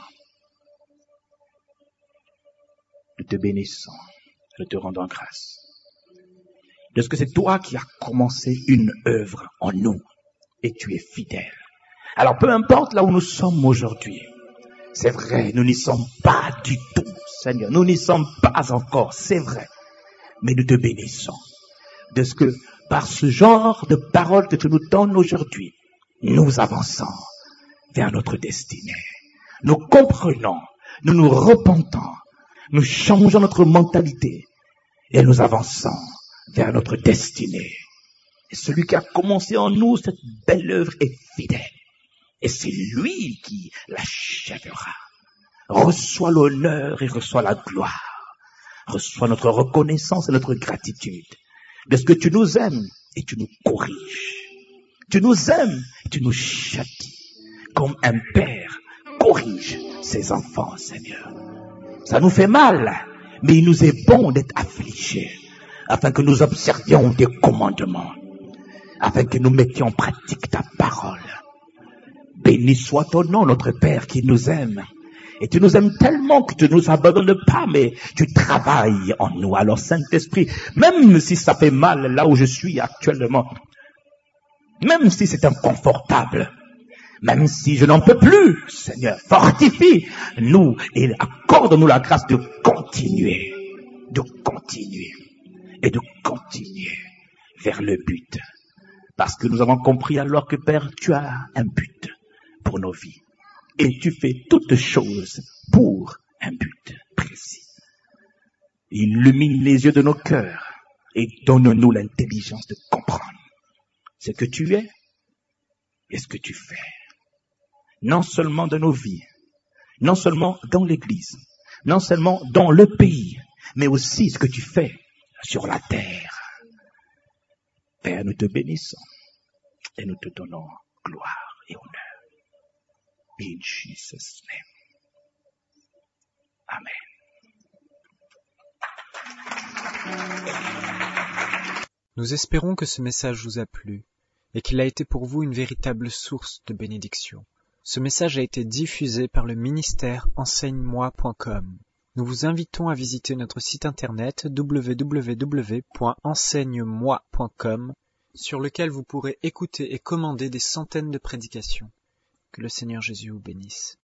Nous te bénissons, nous te rendons grâce. De ce que c'est toi qui as commencé une œuvre en nous et tu es fidèle. Alors peu importe là où nous sommes aujourd'hui, c'est vrai, nous n'y sommes pas du tout, Seigneur, nous n'y sommes pas encore, c'est vrai, mais nous te bénissons de ce que par ce genre de paroles que tu nous donnes aujourd'hui, nous avançons vers notre destinée. Nous comprenons, nous nous repentons, nous changeons notre mentalité et nous avançons vers notre destinée. Et celui qui a commencé en nous cette belle œuvre est fidèle. Et c'est lui qui l'achèvera. Reçois l'honneur et reçois la gloire. Reçois notre reconnaissance et notre gratitude. De ce que tu nous aimes et tu nous corriges. Tu nous aimes et tu nous châties. Comme un père corrige ses enfants, Seigneur. Ça nous fait mal, mais il nous est bon d'être affligés, afin que nous observions tes commandements, afin que nous mettions en pratique ta parole. Béni soit ton nom, notre Père, qui nous aime. Et tu nous aimes tellement que tu ne nous abandonnes pas, mais tu travailles en nous. Alors, Saint-Esprit, même si ça fait mal là où je suis actuellement, même si c'est inconfortable, même si je n'en peux plus, Seigneur, fortifie-nous et accorde-nous la grâce de continuer, de continuer et de continuer vers le but. Parce que nous avons compris alors que, Père, tu as un but pour nos vies. Et tu fais toutes choses pour un but précis. Illumine les yeux de nos cœurs et donne-nous l'intelligence de comprendre ce que tu es et ce que tu fais. Non seulement dans nos vies, non seulement dans l'Église, non seulement dans le pays, mais aussi ce que tu fais sur la terre. Père, nous te bénissons et nous te donnons gloire et honneur. In Jesus' name. Amen. Nous espérons que ce message vous a plu et qu'il a été pour vous une véritable source de bénédiction. Ce message a été diffusé par le ministère enseigne moi point com. Nous vous invitons à visiter notre site internet w w w point enseigne moi point com sur lequel vous pourrez écouter et commander des centaines de prédications. Que le Seigneur Jésus vous bénisse.